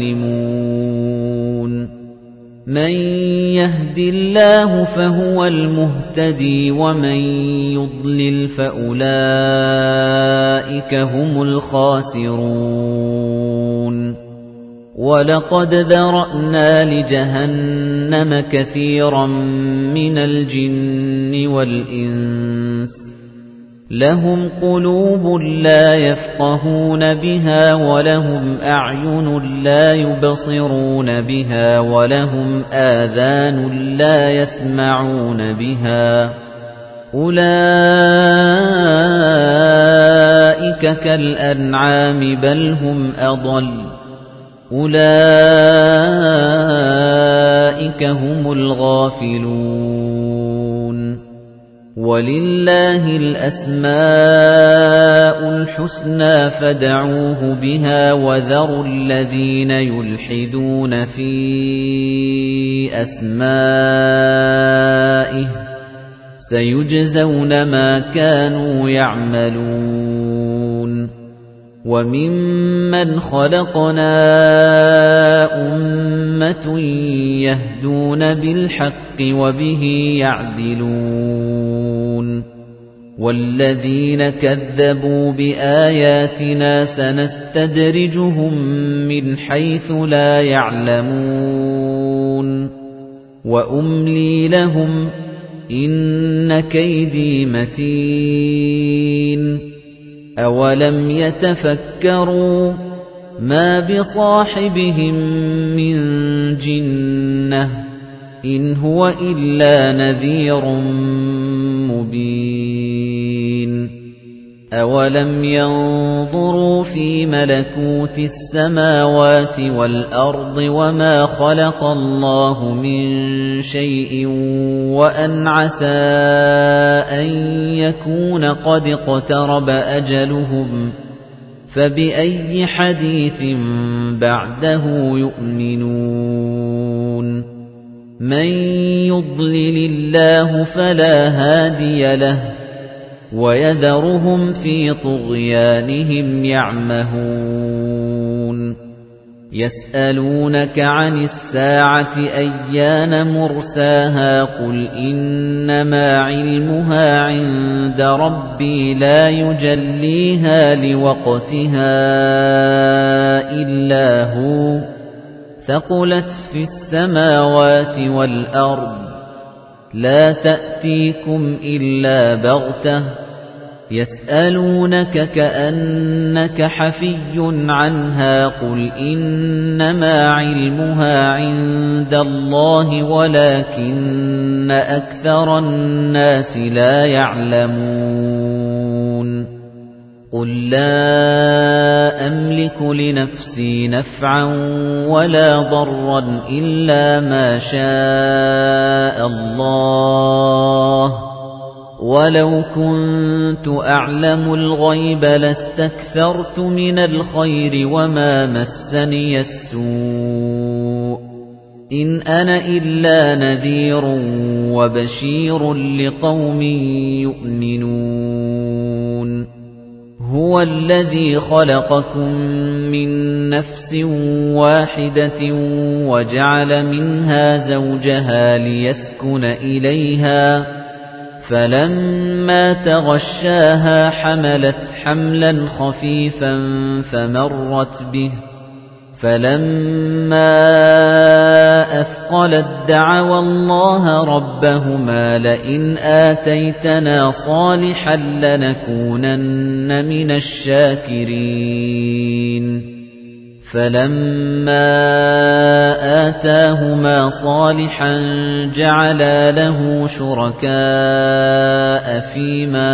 يظلمون من يهد الله فهو المهتدي ومن يضلل فأولئك هم الخاسرون وَلَقَدْ ذَرَأْنَا لِجَهَنَّمَ كَثِيرًا مِنَ الْجِنِّ وَالْإِنسِ لَهُمْ قُلُوبٌ لَّا يَفْقَهُونَ بِهَا وَلَهُمْ أَعْيُنٌ لَّا يُبْصِرُونَ بِهَا وَلَهُمْ آذَانٌ لَّا يَسْمَعُونَ بِهَا أُولَئِكَ كَالْأَنْعَامِ بَلْ هُمْ أَضَلُّ أُولَئِكَ هُمُ الْغَافِلُونَ وَلِلَّهِ الْأَسْمَاءُ الْحُسْنَى فَادْعُوهُ بِهَا وَذَرُوا الَّذِينَ يُلْحِدُونَ فِي أَسْمَائِهِ سَيُجْزَوْنَ مَا كَانُوا يَعْمَلُونَ وَمِمَّنْ خَلَقْنَا أُمَّةٌ يَهْدُونَ بِالْحَقِّ وَبِهِ يَعْدِلُونَ وَالَّذِينَ كَذَّبُوا بِآيَاتِنَا سَنَسْتَدْرِجُهُم مِّنْ حَيْثُ لَا يَعْلَمُونَ وَأُمْلِي لَهُمْ إِنَّ كَيْدِي مَتِينٌ أَوَلَمْ يَتَفَكَّرُوا مَا بِصَاحِبِهِم مِّن جِنَّةٍ إِنْ هُوَ إِلَّا نَذِيرٌ مُبِينٌ أَوَلَمْ يَنظُرُوا فِي مَلَكُوتِ السَّمَاوَاتِ وَالْأَرْضِ وَمَا خَلَقَ اللَّهُ مِن شَيْءٍ وَأَنْ عَسَىٰ أَن يَكُونَ قَدِ اقْتَرَبَ أَجَلُهُمْ فَبِأَيِّ حَدِيثٍ بَعْدَهُ يُؤْمِنُونَ مَن يُضْلِلِ اللَّهُ فَلَا هَادِيَ لَهُ وَيَذَرُهُمْ فِي طُغْيَانِهِمْ يَعْمَهُونَ يَسْأَلُونَكَ عَنِ السَّاعَةِ أَيَّانَ مُرْسَاهَا قُلْ إِنَّمَا عِلْمُهَا عِندَ رَبِّي لَا يُجَلِّيهَا لِوَقْتِهَا إِلَّا هُوَ ثَقُلَتْ فِي السَّمَاوَاتِ وَالْأَرْضِ لَا تَأْتِيكُمْ إِلَّا بَغْتَةً يَسْأَلُونَكَ كَأَنَّكَ حَفِيٌّ عَنْهَا قُلْ إِنَّمَا عِلْمُهَا عِندَ اللَّهِ وَلَكِنَّ أَكْثَرَ النَّاسِ لَا يَعْلَمُونَ قُل لَّا أَمْلِكُ لِنَفْسِي نَفْعًا وَلَا ضَرًّا إِلَّا مَا شَاءَ اللَّهُ وَلَوْ كُنتُ أَعْلَمُ الْغَيْبَ لَاسْتَكْثَرْتُ مِنَ الْخَيْرِ وَمَا مَسَّنِيَ السُّوءُ إِنْ أَنَا إِلَّا نَذِيرٌ وَبَشِيرٌ لِقَوْمٍ يُؤْمِنُونَ هُوَ الَّذِي خَلَقَكُم مِّن نَّفْسٍ وَاحِدَةٍ وَجَعَلَ مِنْهَا زَوْجَهَا لِيَسْكُنَ إِلَيْهَا فَلَمَّا تَغَشَّاهَا حَمَلَتْ حَمْلًا خَفِيفًا فَمَرَّتْ بِهِ فَلَمَّا أَثْقَلَت دَّعَوَا اللَّهَ رَبَّهُمَا لَئِنْ آتَيْتَنَا صَالِحًا لَّنَكُونَنَّ مِنَ الشَّاكِرِينَ فَلَمَّا آتَاهُمَا صَالِحًا جَعَلَا لَهُ شُرَكَاءَ فِيمَا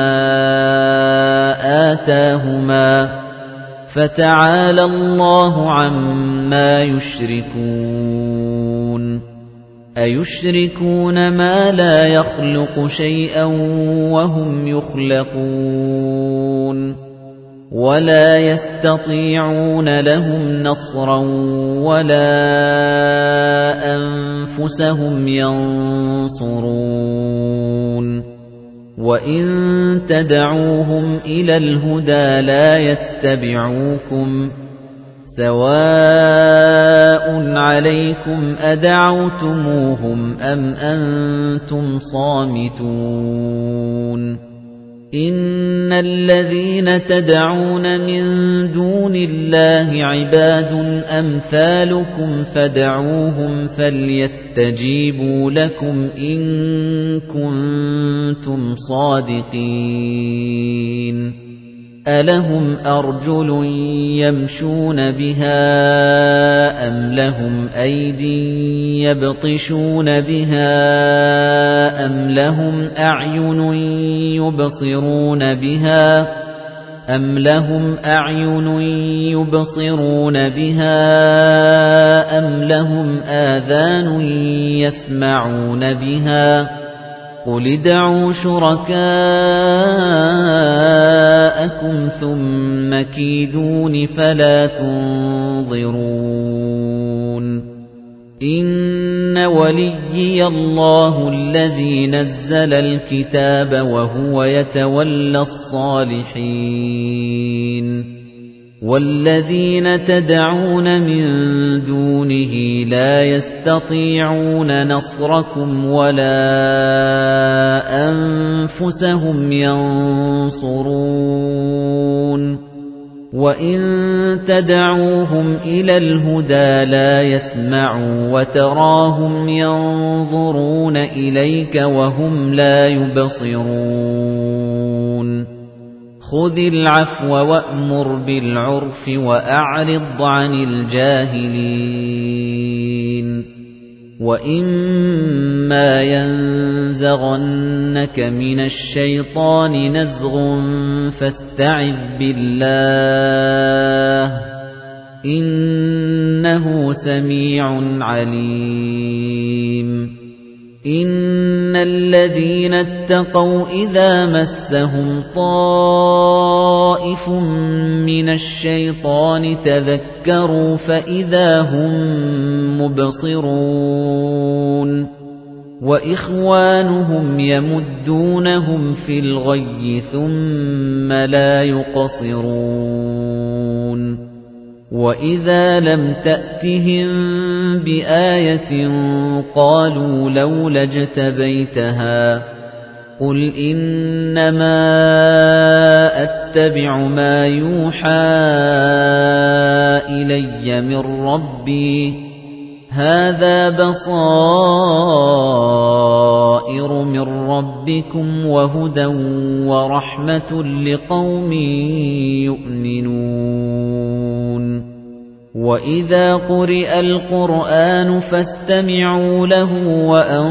آتَاهُمَا فَتَعَالَى اللَّهُ عَمَّا يُشْرِكُونَ أَيُشْرِكُونَ مَا لَا يَخْلُقُ شَيْئًا وَهُمْ يُخْلَقُونَ وَلَا يَسْتَطِيعُونَ لَهُمْ نَصْرًا وَلَا أَنفُسَهُمْ يَنصُرُونَ وَإِن تَدْعُوهُمْ إِلَى الْهُدَى لَا يَتَّبِعُوكُمْ سَوَاءٌ عَلَيْكُمْ أَدَعَوْتُمُوهُمْ أَمْ أَنتُمْ صَامِتُونَ إِنَّ الَّذِينَ تَدْعُونَ مِن دُونِ اللَّهِ عِبَادٌ أَمْثَالُكُمْ فَادْعُوهُمْ فَلْيَسْتَجِيبُوا لَكُمْ إِن كُنتُمْ صَادِقِينَ أَلَهُمْ أَرْجُلٌ يَمْشُونَ بِهَا أَمْ لَهُمْ أَيْدٍ يَبْطِشُونَ بِهَا أَمْ لَهُمْ أَعْيُنٌ يُبْصِرُونَ بِهَا أَمْ لَهُمْ آذَانٌ يَسْمَعُونَ بِهَا قُلِ ادْعُوا شُرَكَاءَكُمْ ثُمَّ كِيدُونِ فَلَا تُنظِرُونِ إِنَّ وَلِيِّيَ اللَّهُ الَّذِي نَزَّلَ الْكِتَابَ وَهُوَ يَتَوَلَّى الصَّالِحِينَ وَالَّذِينَ تَدْعُونَ مِن دُونِهِ لَا يَسْتَطِيعُونَ نَصْرَكُمْ وَلَا أَنفُسَهُمْ يَنصُرُونَ وَإِن تَدْعُوهُمْ إِلَى الْهُدَى لَا يَسْمَعُوا وَتَرَاهُمْ يَنظُرُونَ إِلَيْكَ وَهُمْ لَا يُبْصِرُونَ خُذِ الْعَفْوَ وَأْمُرْ بِالْعُرْفِ وَأَعْرِضْ عَنِ الْجَاهِلِينَ وَإِمَّا يَنزَغَنَّكَ مِنَ الشَّيْطَانِ نَزْغٌ فَاسْتَعِذْ بِاللَّهِ إِنَّهُ سَمِيعٌ عَلِيمٌ إِنَّ الَّذِينَ اتَّقَوْا إِذَا مَسَّهُمْ طَائِفٌ مِّنَ الشَّيْطَانِ تَذَكَّرُوا فَإِذَا هُم مُبْصِرُونَ وَإِخْوَانُهُمْ يَمُدُّونَهُمْ فِي الْغَيِّ ثُمَّ لَا يُقْصِرُونَ وَإِذَا لَمْ تَأْتِهِم بِآيَةٍ قَالُوا لَوْلَا اجْتَبَيْتَهَا قُلْ إِنَّمَا أَتَّبِعُ مَا يُوحَىٰ إِلَيَّ مِن رَّبِّي هَٰذَا بَصَائِرُ مِن رَّبِّكُمْ وَهُدًى وَرَحْمَةٌ لِّقَوْمٍ يُؤْمِنُونَ وَإِذَا قُرِئَ الْقُرْآنُ فَاسْتَمِعُوا لَهُ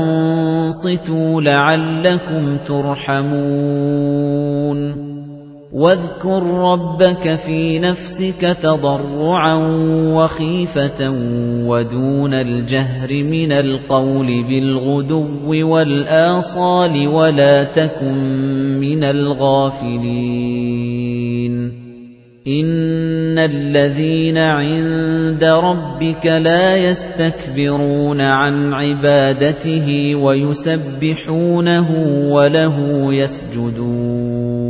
وَأَنصِتُوا لَعَلَّكُمْ تُرْحَمُونَ وَاذْكُر رَّبَّكَ فِي نَفْسِكَ تَضَرُّعًا وَخِيفَةً وَدُونَ الْجَهْرِ مِنَ الْقَوْلِ بِالْغُدُوِّ وَالْآصَالِ وَلَا تَكُن مِّنَ الْغَافِلِينَ إِنَّ الَّذِينَ عِندَ رَبِّكَ لَا يَسْتَكْبِرُونَ عَن عِبَادَتِهِ وَيُسَبِّحُونَهُ وَلَهُ يَسْجُدُونَ